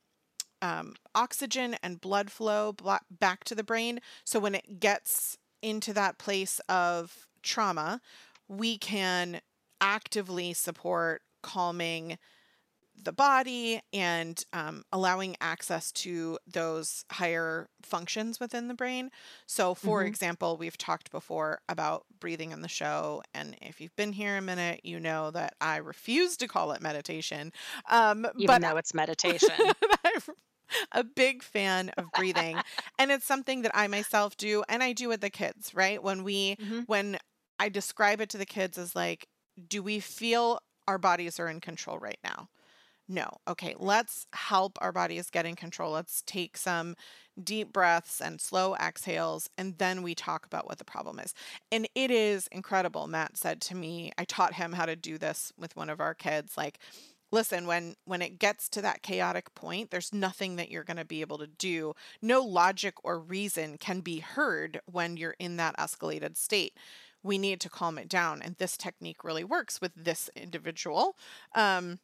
um, oxygen and blood flow bla- back to the brain. So when it gets into that place of trauma, we can actively support calming the body and um, allowing access to those higher functions within the brain. So, for hmm example, we've talked before about breathing in the show. And if you've been here a minute, you know that I refuse to call it meditation. Um, Even but though it's meditation. I'm a big fan of breathing. And it's something that I myself do. And I do with the kids, right? When we, hmm when I describe it to the kids as like, do we feel our bodies are in control right now? No. Okay, let's help our bodies get in control. Let's take some deep breaths and slow exhales, and then we talk about what the problem is. And it is incredible. Matt said to me, I taught him how to do this with one of our kids. Like, listen, when when it gets to that chaotic point, there's nothing that you're going to be able to do. No logic or reason can be heard when you're in that escalated state. We need to calm it down, and this technique really works with this individual. Um,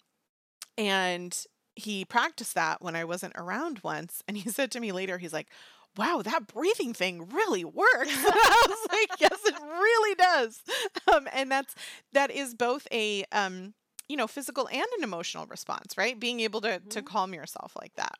and he practiced that when I wasn't around once. And he said to me later, he's like, wow, that breathing thing really works. And I was like, yes, it really does. Um, and that's, that is both a, um, you know, physical and an emotional response, right? Being able to, to hmm calm yourself like that.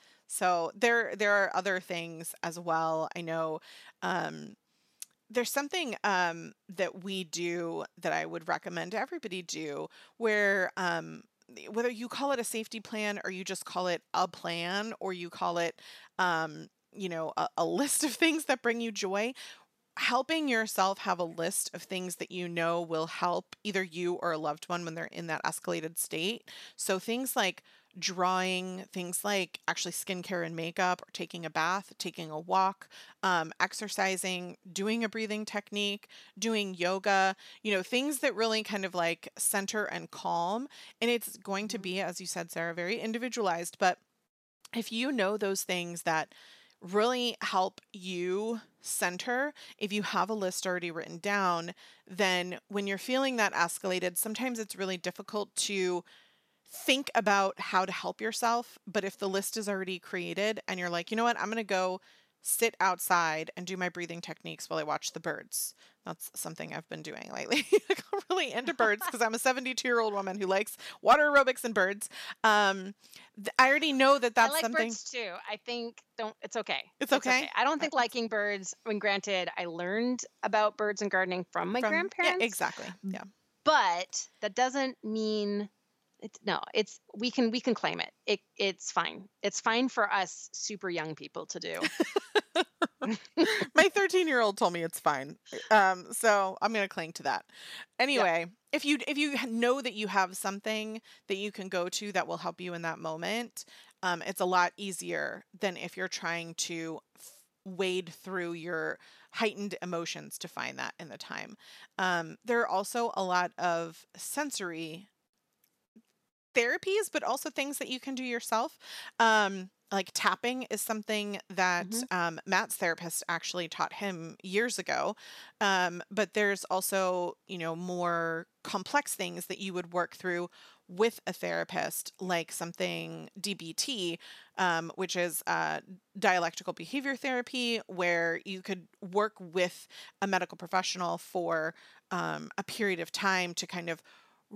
So there, there are other things as well. I know, um, there's something um, that we do that I would recommend everybody do where um, whether you call it a safety plan or you just call it a plan or you call it um, you know a, a list of things that bring you joy, helping yourself have a list of things that you know will help either you or a loved one when they're in that escalated state. So things like drawing, things like actually skincare and makeup, or taking a bath, taking a walk, um, exercising, doing a breathing technique, doing yoga, you know, things that really kind of like center and calm. And it's going to hmm be, as you said, Sarah, very individualized. But if you know those things that really help you center, if you have a list already written down, then when you're feeling that escalated, sometimes it's really difficult to think about how to help yourself. But if the list is already created and you're like, you know what, I'm going to go sit outside and do my breathing techniques while I watch the birds. That's something I've been doing lately. I got really into birds because I'm a seventy-two year old woman who likes water aerobics and birds. Um, th- I already know that I that's like something. birds too. I think don't it's okay. It's It's okay. okay. I don't Uh, think liking birds, when granted, I learned about birds and gardening from my From, yeah, grandparents, exactly. Yeah. but that doesn't mean it's no, it's we can we can claim it. It it's fine. It's fine for us super young people to do. My thirteen year old told me it's fine. Um, so I'm going to cling to that. Yep. Anyway, if you if you know that you have something that you can go to that will help you in that moment, um, it's a lot easier than if you're trying to f- wade through your heightened emotions to find that in the time. Um, there are also a lot of sensory therapies, but also things that you can do yourself. Um, Like tapping is something that Hmm. um, Matt's therapist actually taught him years ago. Um, but there's also, you know, more complex things that you would work through with a therapist, like something D B T, um, which is uh, dialectical behavior therapy, where you could work with a medical professional for um, a period of time to kind of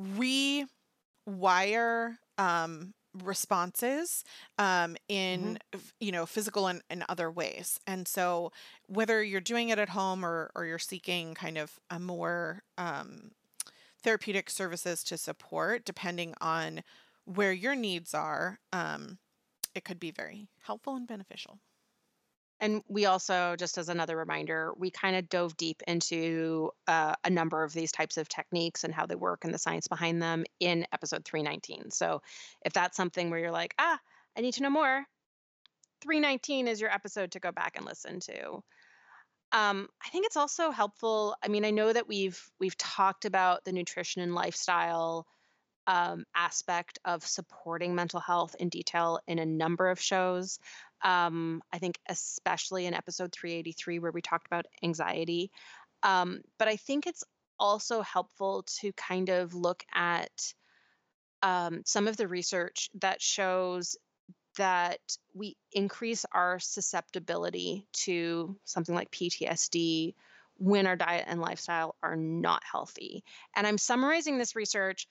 rewire um, responses um, Hmm. in f- you know physical and, and other ways. And so whether you're doing it at home or or you're seeking kind of a more um, therapeutic services to support, depending on where your needs are, um, it could be very helpful and beneficial. And we also, just as another reminder, we kind of dove deep into uh, a number of these types of techniques and how they work and the science behind them in episode three nineteen. So if that's something where you're like, ah, I need to know more, three nineteen is your episode to go back and listen to. Um, I think it's also helpful. I mean, I know that we've we've talked about the nutrition and lifestyle um, aspect of supporting mental health in detail in a number of shows. Um, I think especially in episode three eighty-three where we talked about anxiety. Um, but I think it's also helpful to kind of look at um, some of the research that shows that we increase our susceptibility to something like P T S D when our diet and lifestyle are not healthy. And I'm summarizing this research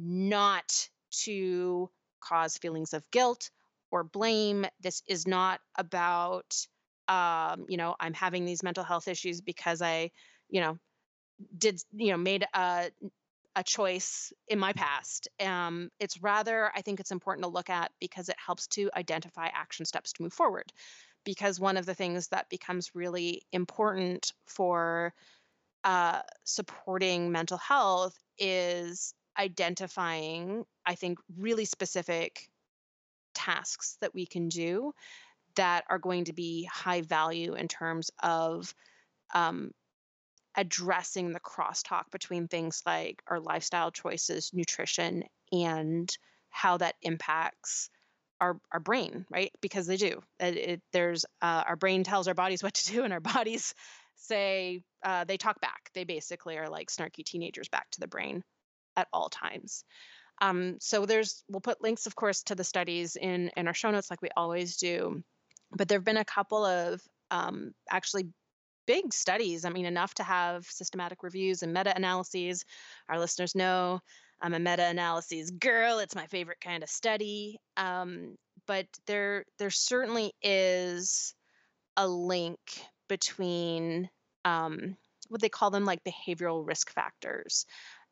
not to cause feelings of guilt or blame. This is not about, um, you know, I'm having these mental health issues because I, you know, did, you know, made a a choice in my past. Um, it's rather, I think it's important to look at because it helps to identify action steps to move forward. Because one of the things that becomes really important for uh, supporting mental health is identifying, I think, really specific tasks that we can do that are going to be high value in terms of um, addressing the crosstalk between things like our lifestyle choices, nutrition, and how that impacts our our brain, right? Because they do. It, it, there's uh, our brain tells our bodies what to do, and our bodies say uh, they talk back. They basically are like snarky teenagers back to the brain at all times. Um, so there's we'll put links, of course, to the studies in in our show notes, like we always do. But there have been a couple of um, actually big studies. I mean, enough to have systematic reviews and meta analyses. Our listeners know I'm a meta analyses girl. It's my favorite kind of study. Um, but there, there certainly is a link between um, what they call them like behavioral risk factors.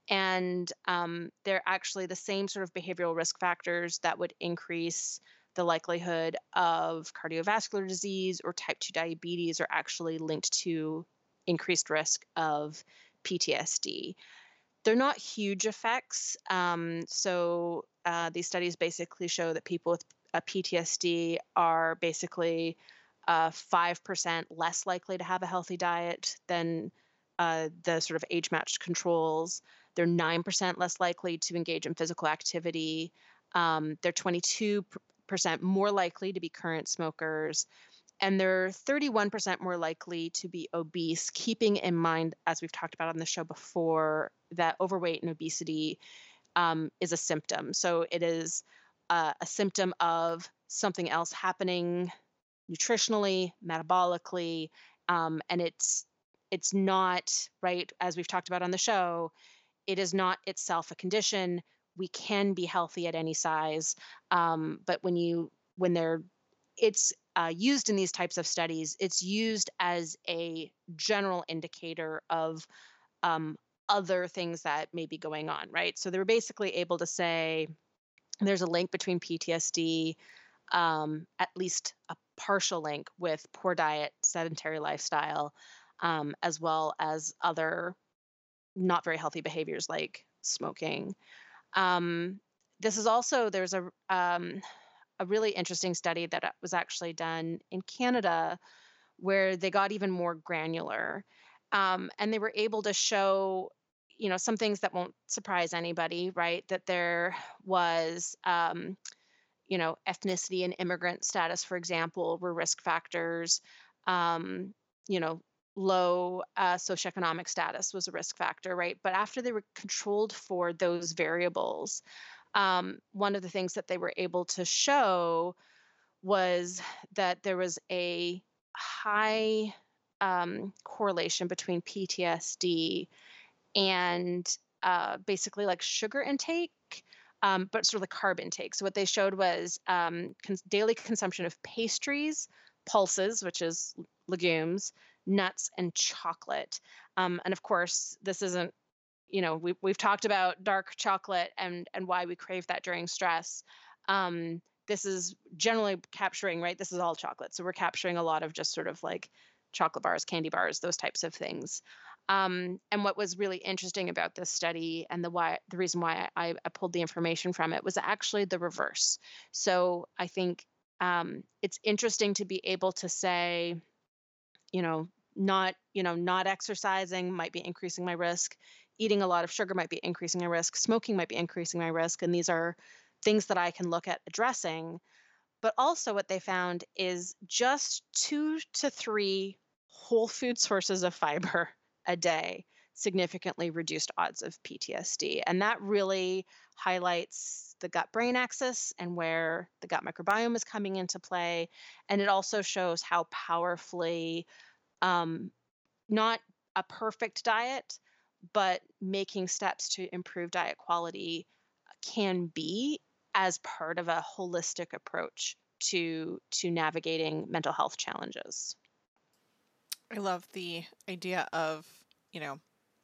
And um, they're actually the same sort of behavioral risk factors that would increase the likelihood of cardiovascular disease or type two diabetes are actually linked to increased risk of P T S D. They're not huge effects. Um, so uh, these studies basically show that people with a P T S D are basically uh, five percent less likely to have a healthy diet than uh, the sort of age matched controls. They're nine percent less likely to engage in physical activity. Um, they're twenty-two percent more likely to be current smokers and they're thirty-one percent more likely to be obese, keeping in mind, as we've talked about on the show before, that overweight and obesity um, is a symptom. So it is uh, a symptom of something else happening nutritionally, metabolically, um, and it's it's not right as we've talked about on the show. It is not itself a condition. We can be healthy at any size, um, but when you when they're it's uh, used in these types of studies, it's used as a general indicator of um, other things that may be going on, right? So they were basically able to say there's a link between P T S D, um, at least a partial link with poor diet, sedentary lifestyle, um, as well as other not very healthy behaviors like smoking. Um, this is also there's a um, a really interesting study that uh, was actually done in Canada where they got even more granular, um, and they were able to show, you know, some things that won't surprise anybody, right? That there was um, you know, ethnicity and immigrant status, for example, were risk factors. Um, you know, low uh, socioeconomic status was a risk factor, right? But after they were controlled for those variables, um, one of the things that they were able to show was that there was a high um, correlation between P T S D and uh, basically like sugar intake, um, but sort of the carb intake. So what they showed was um, cons- daily consumption of pastries, pulses, which is l- legumes, nuts, and chocolate. Um, and of course, this isn't, you know, we, we've talked about dark chocolate and and why we crave that during stress. Um, this is generally capturing, right? This is all chocolate, so we're capturing a lot of just sort of like chocolate bars, candy bars, those types of things. Um, and what was really interesting about this study and the why the reason why I, I pulled the information from it was actually the reverse. So I think um, it's interesting to be able to say, you know, not, you know, not exercising might be increasing my risk. Eating a lot of sugar might be increasing my risk. Smoking might be increasing my risk. And these are things that I can look at addressing. But also, what they found is just two to three whole food sources of fiber a day significantly reduced odds of P T S D. And that really highlights the gut brain axis and where the gut microbiome is coming into play. And it also shows how powerfully um, not a perfect diet, but making steps to improve diet quality can be as part of a holistic approach to to navigating mental health challenges. I love the idea of, you know,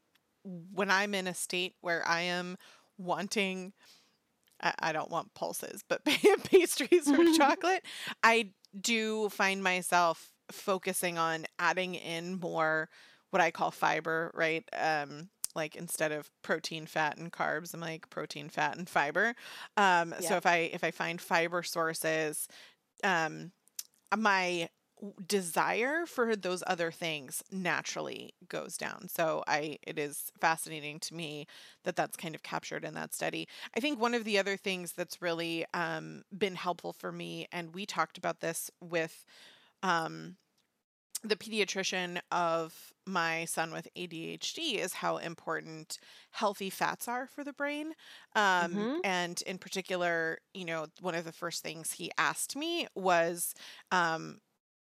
when I'm in a state where I am wanting, I, I don't want pulses, but pastries or chocolate, I do find myself focusing on adding in more what I call fiber, right? Um, like instead of protein, fat, and carbs, I'm like protein, fat, and fiber. Um, so Yeah, if I if I find fiber sources, um, my desire for those other things naturally goes down. So I it is fascinating to me that that's kind of captured in that study. I think one of the other things that's really um, been helpful for me, and we talked about this with um, the pediatrician of my son with A D H D, is how important healthy fats are for the brain. Um, hmm and in particular, you know, one of the first things he asked me was, um,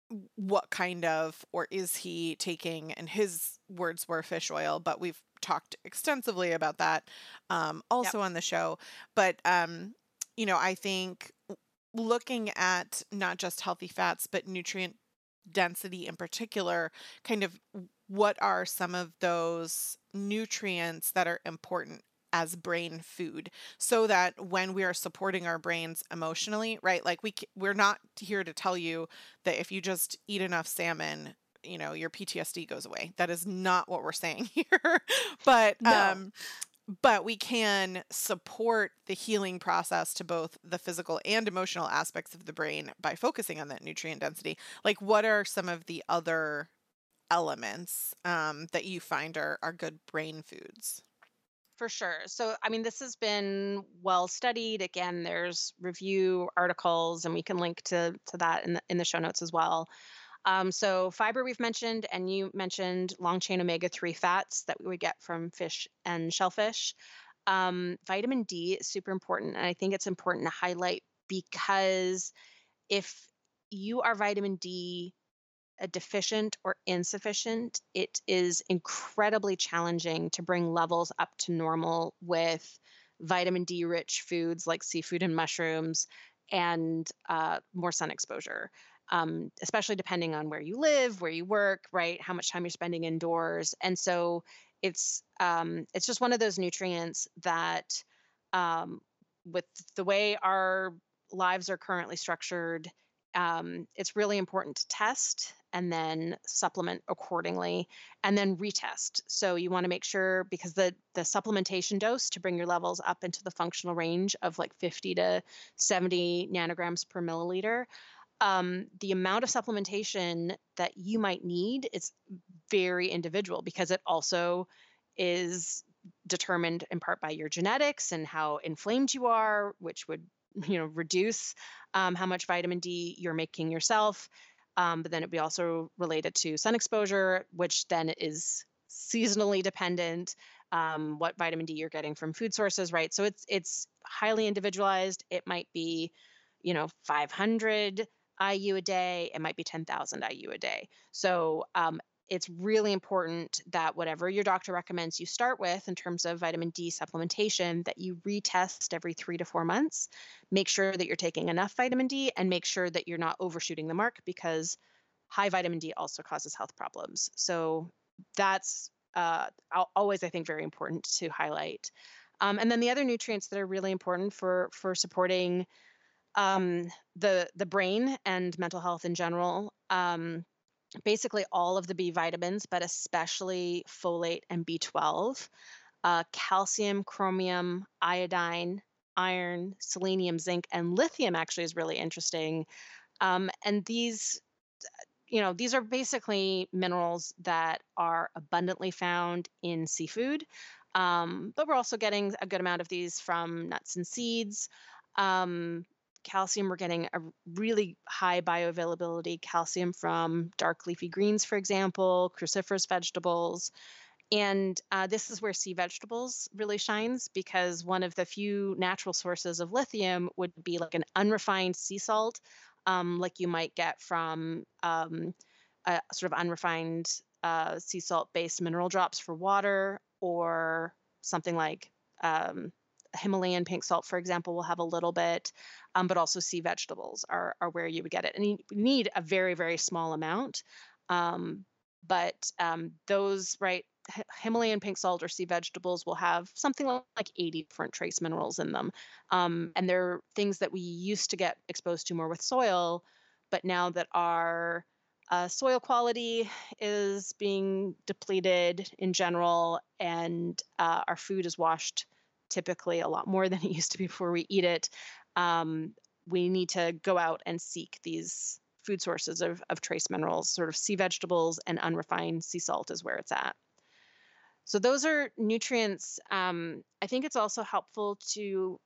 what kind of, or is he taking, and his words were fish oil, but we've talked extensively about that um, yep, also on the show. But, um, you know, I think looking at not just healthy fats, but nutrient density in particular, kind of what are some of those nutrients that are important as brain food, so that when we are supporting our brains emotionally, right? Like we c- we're not here to tell you that if you just eat enough salmon, you know, your P T S D goes away. That is not what we're saying here. But no, um but we can support the healing process to both the physical and emotional aspects of the brain by focusing on that nutrient density. Like, what are some of the other elements um, that you find are, are good brain foods? for sure. So, I mean, this has been well studied. Again, there's review articles, and we can link to to that in the in the show notes as well. Um, so fiber we've mentioned, and you mentioned long chain omega three fats that we would get from fish and shellfish. Um, vitamin D is super important, and I think it's important to highlight because if you are vitamin D uh, deficient or insufficient, it is incredibly challenging to bring levels up to normal with vitamin D rich foods like seafood and mushrooms and uh, more sun exposure. Um, especially depending on where you live, where you work, right? How much time you're spending indoors, and so it's um, it's just one of those nutrients that, um, with the way our lives are currently structured, um, it's really important to test and then supplement accordingly and then retest. So you want to make sure because the the supplementation dose to bring your levels up into the functional range of like fifty to seventy nanograms per milliliter, um, the amount of supplementation that you might need is very individual because it also is determined in part by your genetics and how inflamed you are, which would you know, reduce um, how much vitamin D you're making yourself. Um, but then it'd be also related to sun exposure, which then is seasonally dependent. Um, what vitamin D you're getting from food sources, right? So it's it's highly individualized. It might be, you know, five hundred I U a day. It might be ten thousand I U a day. So um, it's really important that whatever your doctor recommends you start with in terms of vitamin D supplementation, that you retest every three to four months. Make sure that you're taking enough vitamin D and make sure that you're not overshooting the mark, because high vitamin D also causes health problems. So that's uh, al- always, I think, very important to highlight. Um, and then the other nutrients that are really important for for supporting um, the the brain and mental health in general. Um, basically all of the B vitamins, but especially folate and B twelve, uh, calcium, chromium, iodine, iron, selenium, zinc, and lithium actually is really interesting. Um, and these, you know, these are basically minerals that are abundantly found in seafood. Um, but we're also getting a good amount of these from nuts and seeds. Um, calcium, we're getting a really high bioavailability calcium from dark leafy greens, for example, cruciferous vegetables. And uh, this is where sea vegetables really shines, because one of the few natural sources of lithium would be like an unrefined sea salt, um, like you might get from um, a sort of unrefined uh, sea salt based mineral drops for water, or something like um, Himalayan pink salt, for example, will have a little bit, um, but also sea vegetables are, are where you would get it. And you need a very, very small amount. Um, but um, those, right, Hi- Himalayan pink salt or sea vegetables will have something li- like eighty different trace minerals in them. Um, and they're things that we used to get exposed to more with soil, but now that our uh, soil quality is being depleted in general, and uh, our food is washed typically a lot more than it used to be before we eat it, um, we need to go out and seek these food sources of, of trace minerals. Sort of sea vegetables and unrefined sea salt is where it's at. So those are nutrients. Um, I think it's also helpful to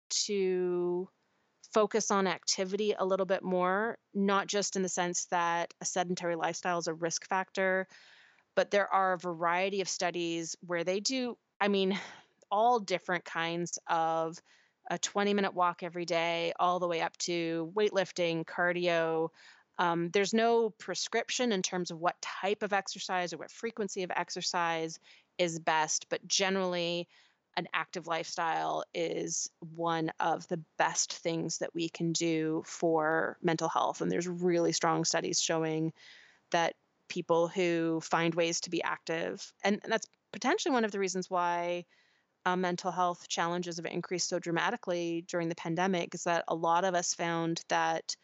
to focus on activity a little bit more, not just in the sense that a sedentary lifestyle is a risk factor, but there are a variety of studies where they do, I mean, all different kinds of a twenty minute walk every day, all the way up to weightlifting, cardio. Um, there's no prescription in terms of what type of exercise or what frequency of exercise is best, but generally, an active lifestyle is one of the best things that we can do for mental health. And there's really strong studies showing that people who find ways to be active, and, and that's potentially one of the reasons why uh, mental health challenges have increased so dramatically during the pandemic, is that a lot of us found that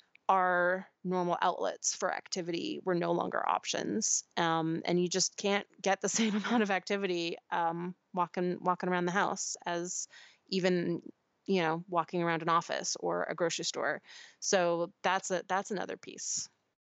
our normal outlets for activity were no longer options, um, and you just can't get the same amount of activity um, walking walking around the house as even, you know, walking around an office or a grocery store. So that's a that's another piece.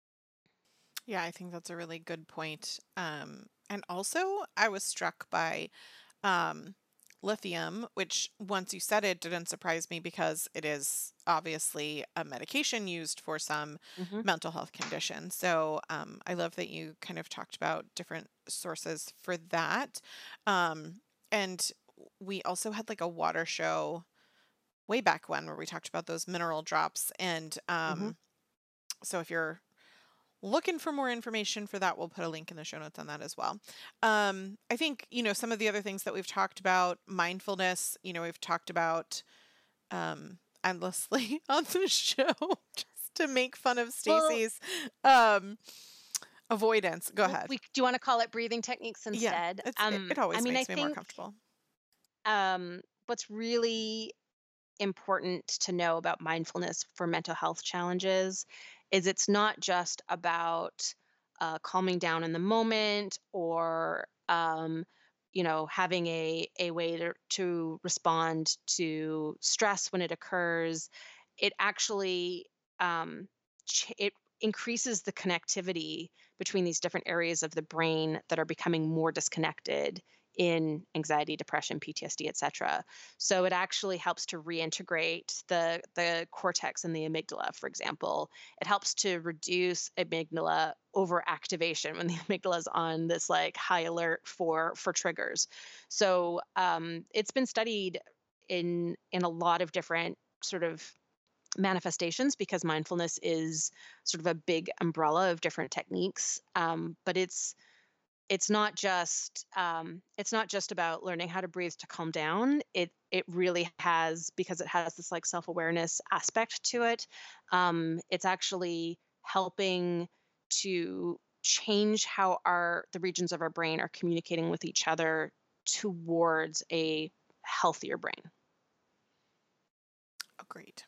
Yeah, I think that's a really good point. Um, and also, I was struck by um, lithium, which once you said it didn't surprise me because it is obviously a medication used for some Hmm. mental health condition. So um, I love that you kind of talked about different sources for that. Um, and we also had like a water show way back when where we talked about those mineral drops. And Hmm. um, so if you're looking for more information for that, we'll put a link in the show notes on that as well. Um, I think, you know, some of the other things that we've talked about, mindfulness, you know, we've talked about um, endlessly on the show just to make fun of Well, Stacy's um, avoidance. Go w- ahead. we do you want to call it breathing techniques Yeah, instead? it's it, Um, it I always mean, I makes me more think comfortable. um, what's really important to know about mindfulness for mental health challenges is it's not just about uh, calming down in the moment, or um, you know, having a, a way to, to respond to stress when it occurs. It actually um, ch- it increases the connectivity between these different areas of the brain that are becoming more disconnected in anxiety, depression, P T S D, et cetera. So it actually helps to reintegrate the the cortex and the amygdala, for example. It helps to reduce amygdala overactivation when the amygdala is on this like high alert for for triggers. So um, it's been studied in in a lot of different sort of manifestations because mindfulness is sort of a big umbrella of different techniques. Um, but it's it's not just um, it's not just about learning how to breathe to calm down. It it really has, because it has this like self awareness aspect to it. Um, it's actually helping to change how our the regions of our brain are communicating with each other towards a healthier brain. Oh, great.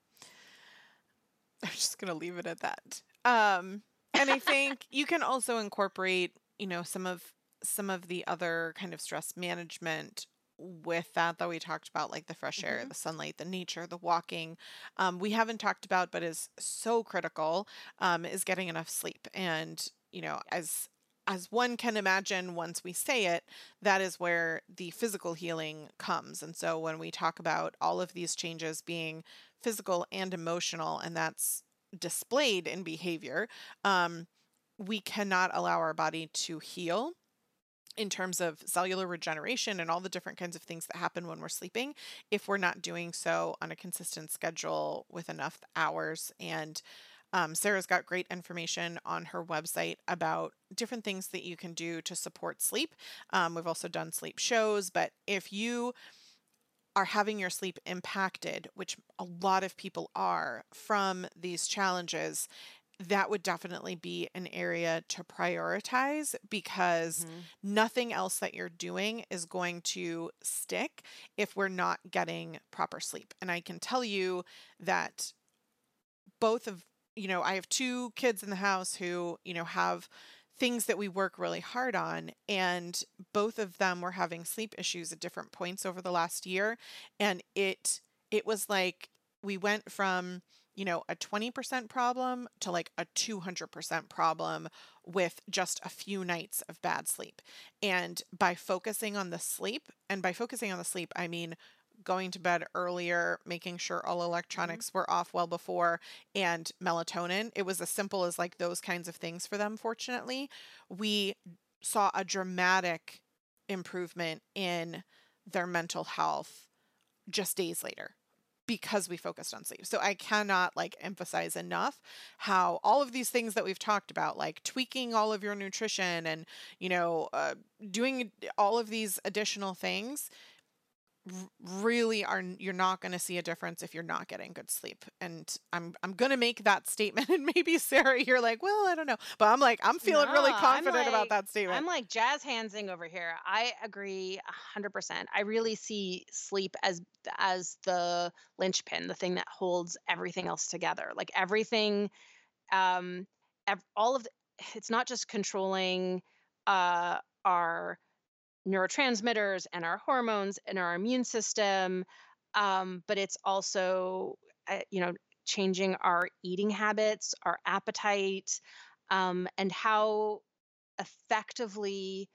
I'm just going to leave it at that. Um, and I think you can also incorporate, you know, some of some of the other kind of stress management with that that we talked about, like the fresh air, hmm the sunlight, the nature, the walking. Um, we haven't talked about, but is so critical, um, is getting enough sleep. And, you know, as as one can imagine, once we say it, that is where the physical healing comes. And so when we talk about all of these changes being physical and emotional, and that's displayed in behavior, um, we cannot allow our body to heal in terms of cellular regeneration and all the different kinds of things that happen when we're sleeping if we're not doing so on a consistent schedule with enough hours. And um, Sarah's got great information on her website about different things that you can do to support sleep. Um, we've also done sleep shows, but if you are having your sleep impacted, which a lot of people are from these challenges, that would definitely be an area to prioritize, because hmm nothing else that you're doing is going to stick if we're not getting proper sleep. And I can tell you that both of, you know, I have two kids in the house who, you know, have things that we work really hard on, and both of them were having sleep issues at different points over the last year. And it it was like we went from, you know, a twenty percent problem to like a two hundred percent problem with just a few nights of bad sleep. And by focusing on the sleep, and by focusing on the sleep, I mean going to bed earlier, making sure all hmm electronics were off well before, and melatonin. It was as simple as like those kinds of things for them, fortunately. We saw a dramatic improvement in their mental health just days later because we focused on sleep. So I cannot like emphasize enough how all of these things that we've talked about, like tweaking all of your nutrition and, you know, uh, doing all of these additional things, r- really are you're not going to see a difference if you're not getting good sleep. And I'm I'm going to make that statement, and maybe Sarah, you're like, "Well, I don't know." But I'm like, I'm No, feeling really I'm confident about like that statement. I'm like jazz handsing over here. I agree a hundred percent. I really see sleep as as the linchpin, the thing that holds everything else together. Like everything, um, ev- all of the, it's not just controlling uh our neurotransmitters and our hormones and our immune system, um, but it's also uh, you know changing our eating habits, our appetite, um, and how effectively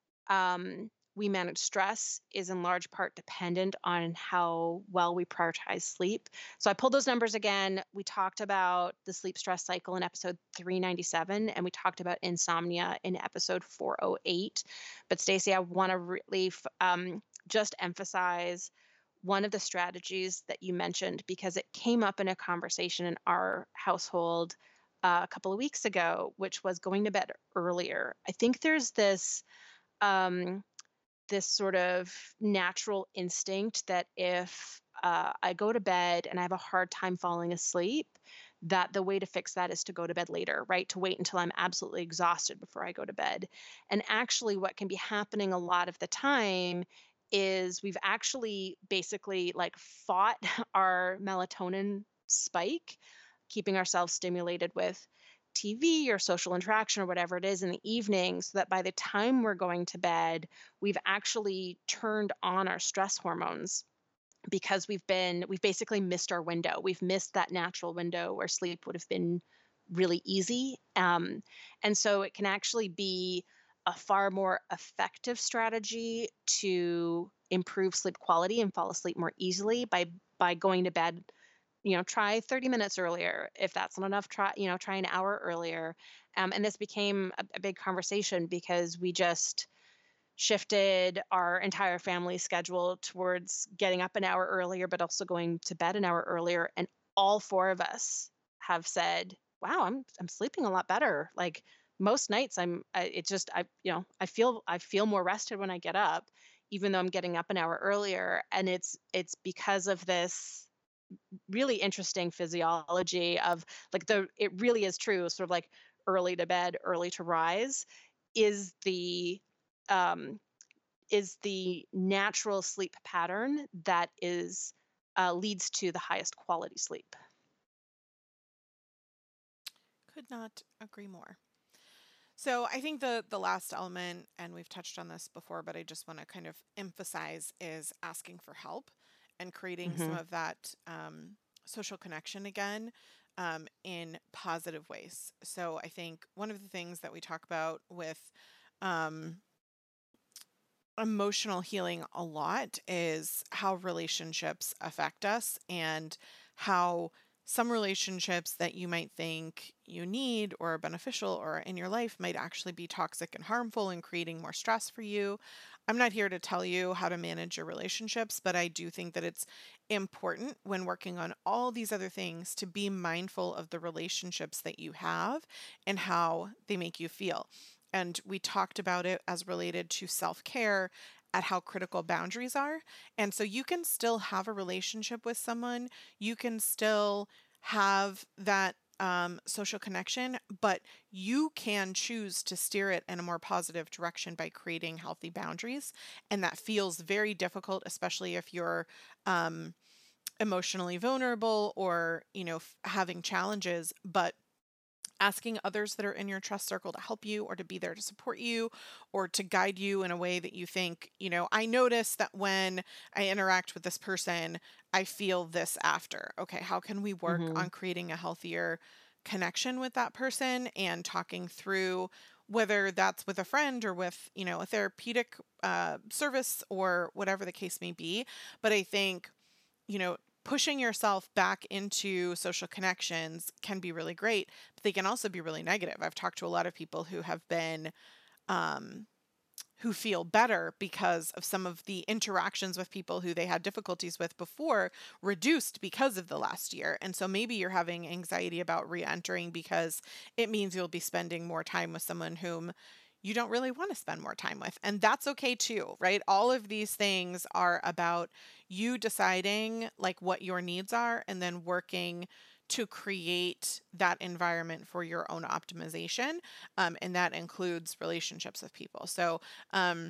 um, we manage stress is in large part dependent on how well we prioritize sleep. So I pulled those numbers again. We talked about the sleep stress cycle in episode three ninety-seven, and we talked about insomnia in episode four oh eight. But Stacey, I want to really f- um, just emphasize one of the strategies that you mentioned because it came up in a conversation in our household uh, a couple of weeks ago, which was going to bed earlier. I think there's this um, this sort of natural instinct that if uh, I go to bed and I have a hard time falling asleep, that the way to fix that is to go to bed later, right? To wait until I'm absolutely exhausted before I go to bed. And actually, what can be happening a lot of the time is we've actually basically like fought our melatonin spike, keeping ourselves stimulated with T V or social interaction or whatever it is in the evening, so that by the time we're going to bed, we've actually turned on our stress hormones because we've been we've basically missed our window. We've missed that natural window where sleep would have been really easy. Um, and so it can actually be a far more effective strategy to improve sleep quality and fall asleep more easily by by going to bed. You know, try thirty minutes earlier. If that's not enough, try, you know, try an hour earlier. Um, and this became a, a big conversation because we just shifted our entire family schedule towards getting up an hour earlier, but also going to bed an hour earlier. And all four of us have said, "Wow, I'm I'm sleeping a lot better. Like most nights, I'm. I, it just I you know I feel I feel more rested when I get up, even though I'm getting up an hour earlier. And it's it's because of this really interesting physiology of like the it really is true, sort of like early to bed, early to rise is the um is the natural sleep pattern that is uh, leads to the highest quality sleep. Could not agree more. So I think the the last element, and we've touched on this before, but I just want to kind of emphasize, is asking for help and creating some Hmm. of that um, social connection again um, in positive ways. So I think one of the things that we talk about with um, emotional healing a lot is how relationships affect us and how some relationships that you might think you need or are beneficial or in your life might actually be toxic and harmful and creating more stress for you. I'm not here to tell you how to manage your relationships, but I do think that it's important when working on all these other things to be mindful of the relationships that you have and how they make you feel. And we talked about it as related to self care at how critical boundaries are. And so you can still have a relationship with someone, you can still have that um, social connection, but you can choose to steer it in a more positive direction by creating healthy boundaries. And that feels very difficult, especially if you're um, emotionally vulnerable or, you know, f- having challenges. But asking others that are in your trust circle to help you or to be there to support you or to guide you in a way that you think, you know, I notice that when I interact with this person, I feel this after. Okay, how can we work Hmm. on creating a healthier connection with that person and talking through whether that's with a friend or with, you know, a therapeutic uh, service or whatever the case may be. But I think, you know, pushing yourself back into social connections can be really great, but they can also be really negative. I've talked to a lot of people who have been, um, who feel better because of some of the interactions with people who they had difficulties with before reduced because of the last year. And so maybe you're having anxiety about re entering because it means you'll be spending more time with someone whom you don't really want to spend more time with. And that's okay too, right? All of these things are about you deciding like what your needs are and then working to create that environment for your own optimization. Um, and that includes relationships with people. So um,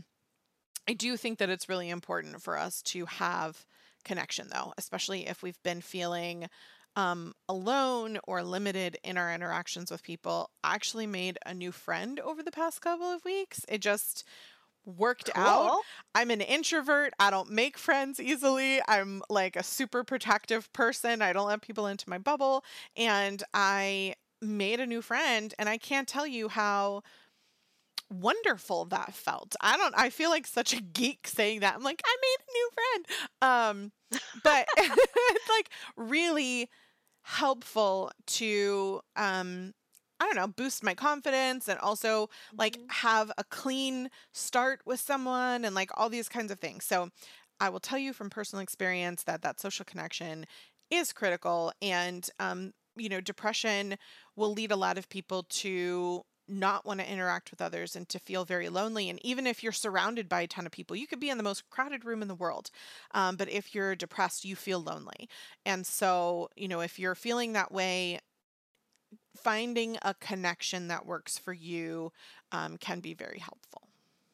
I do think that it's really important for us to have connection, though, especially if we've been feeling um, alone or limited in our interactions with people. I actually made a new friend over the past couple of weeks. It just worked out. Cool. I'm an introvert. I don't make friends easily. I'm like a super protective person. I don't let people into my bubble. And I made a new friend, and I can't tell you how wonderful that felt. I don't I feel like such a geek saying that. I'm like, I made a new friend. Um but it's like really helpful to um I don't know, boost my confidence and also like Mhm. have a clean start with someone and like all these kinds of things. So I will tell you from personal experience that that social connection is critical and um you know, depression will lead a lot of people to not want to interact with others and to feel very lonely. And even if you're surrounded by a ton of people, you could be in the most crowded room in the world. Um, but if you're depressed, you feel lonely. And so, you know, if you're feeling that way, finding a connection that works for you um, can be very helpful.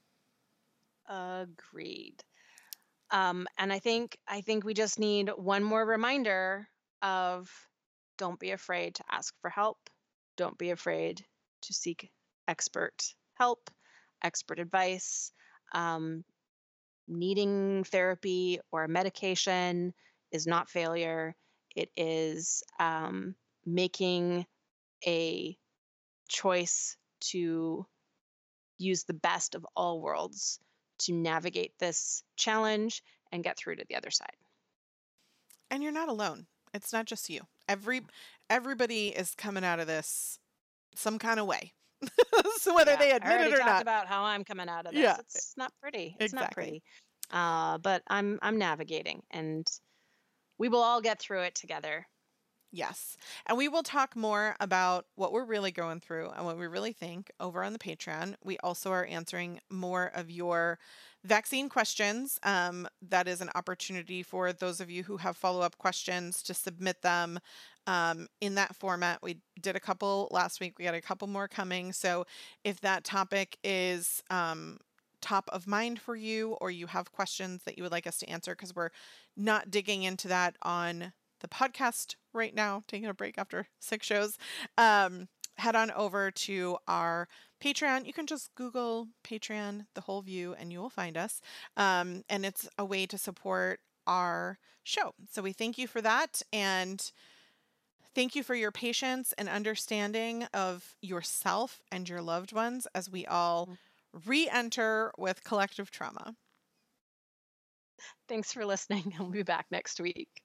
Agreed. Um, and I think I think we just need one more reminder of don't be afraid to ask for help. Don't be afraid to seek expert help, expert advice. Um, Needing therapy or medication is not failure. It is um, making a choice to use the best of all worlds to navigate this challenge and get through to the other side. And you're not alone. It's not just you. Every everybody is coming out of this some kind of way. So whether Yeah, they I admit already it or talked not. about how I'm coming out of this. Yeah, It's not pretty. It's not exactly. pretty. Uh, but I'm I'm navigating, and we will all get through it together. Yes. And we will talk more about what we're really going through and what we really think over on the Patreon. We also are answering more of your vaccine questions. Um, that is an opportunity for those of you who have follow-up questions to submit them um, in that format. We did a couple last week. We got a couple more coming. So if that topic is um, top of mind for you, or you have questions that you would like us to answer, because we're not digging into that on the podcast right now, taking a break after six shows, um, head on over to our Patreon. You can just Google Patreon, The Whole View, and you will find us. Um, and it's a way to support our show. So we thank you for that. And thank you for your patience and understanding of yourself and your loved ones as we all re-enter with collective trauma. Thanks for listening. I'll be back next week.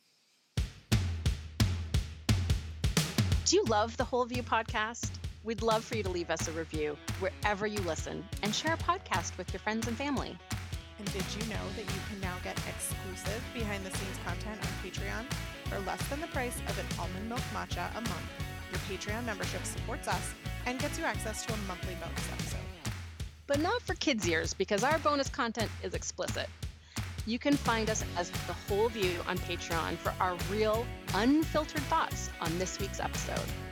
Do you love the Whole View podcast? We'd love for you to leave us a review wherever you listen and share a podcast with your friends and family. And did you know that you can now get exclusive behind the scenes content on Patreon for less than the price of an almond milk matcha a month? Your Patreon membership supports us and gets you access to a monthly bonus episode. But not for kids' ears, because our bonus content is explicit. You can find us as The Whole View on Patreon for our real, unfiltered thoughts on this week's episode.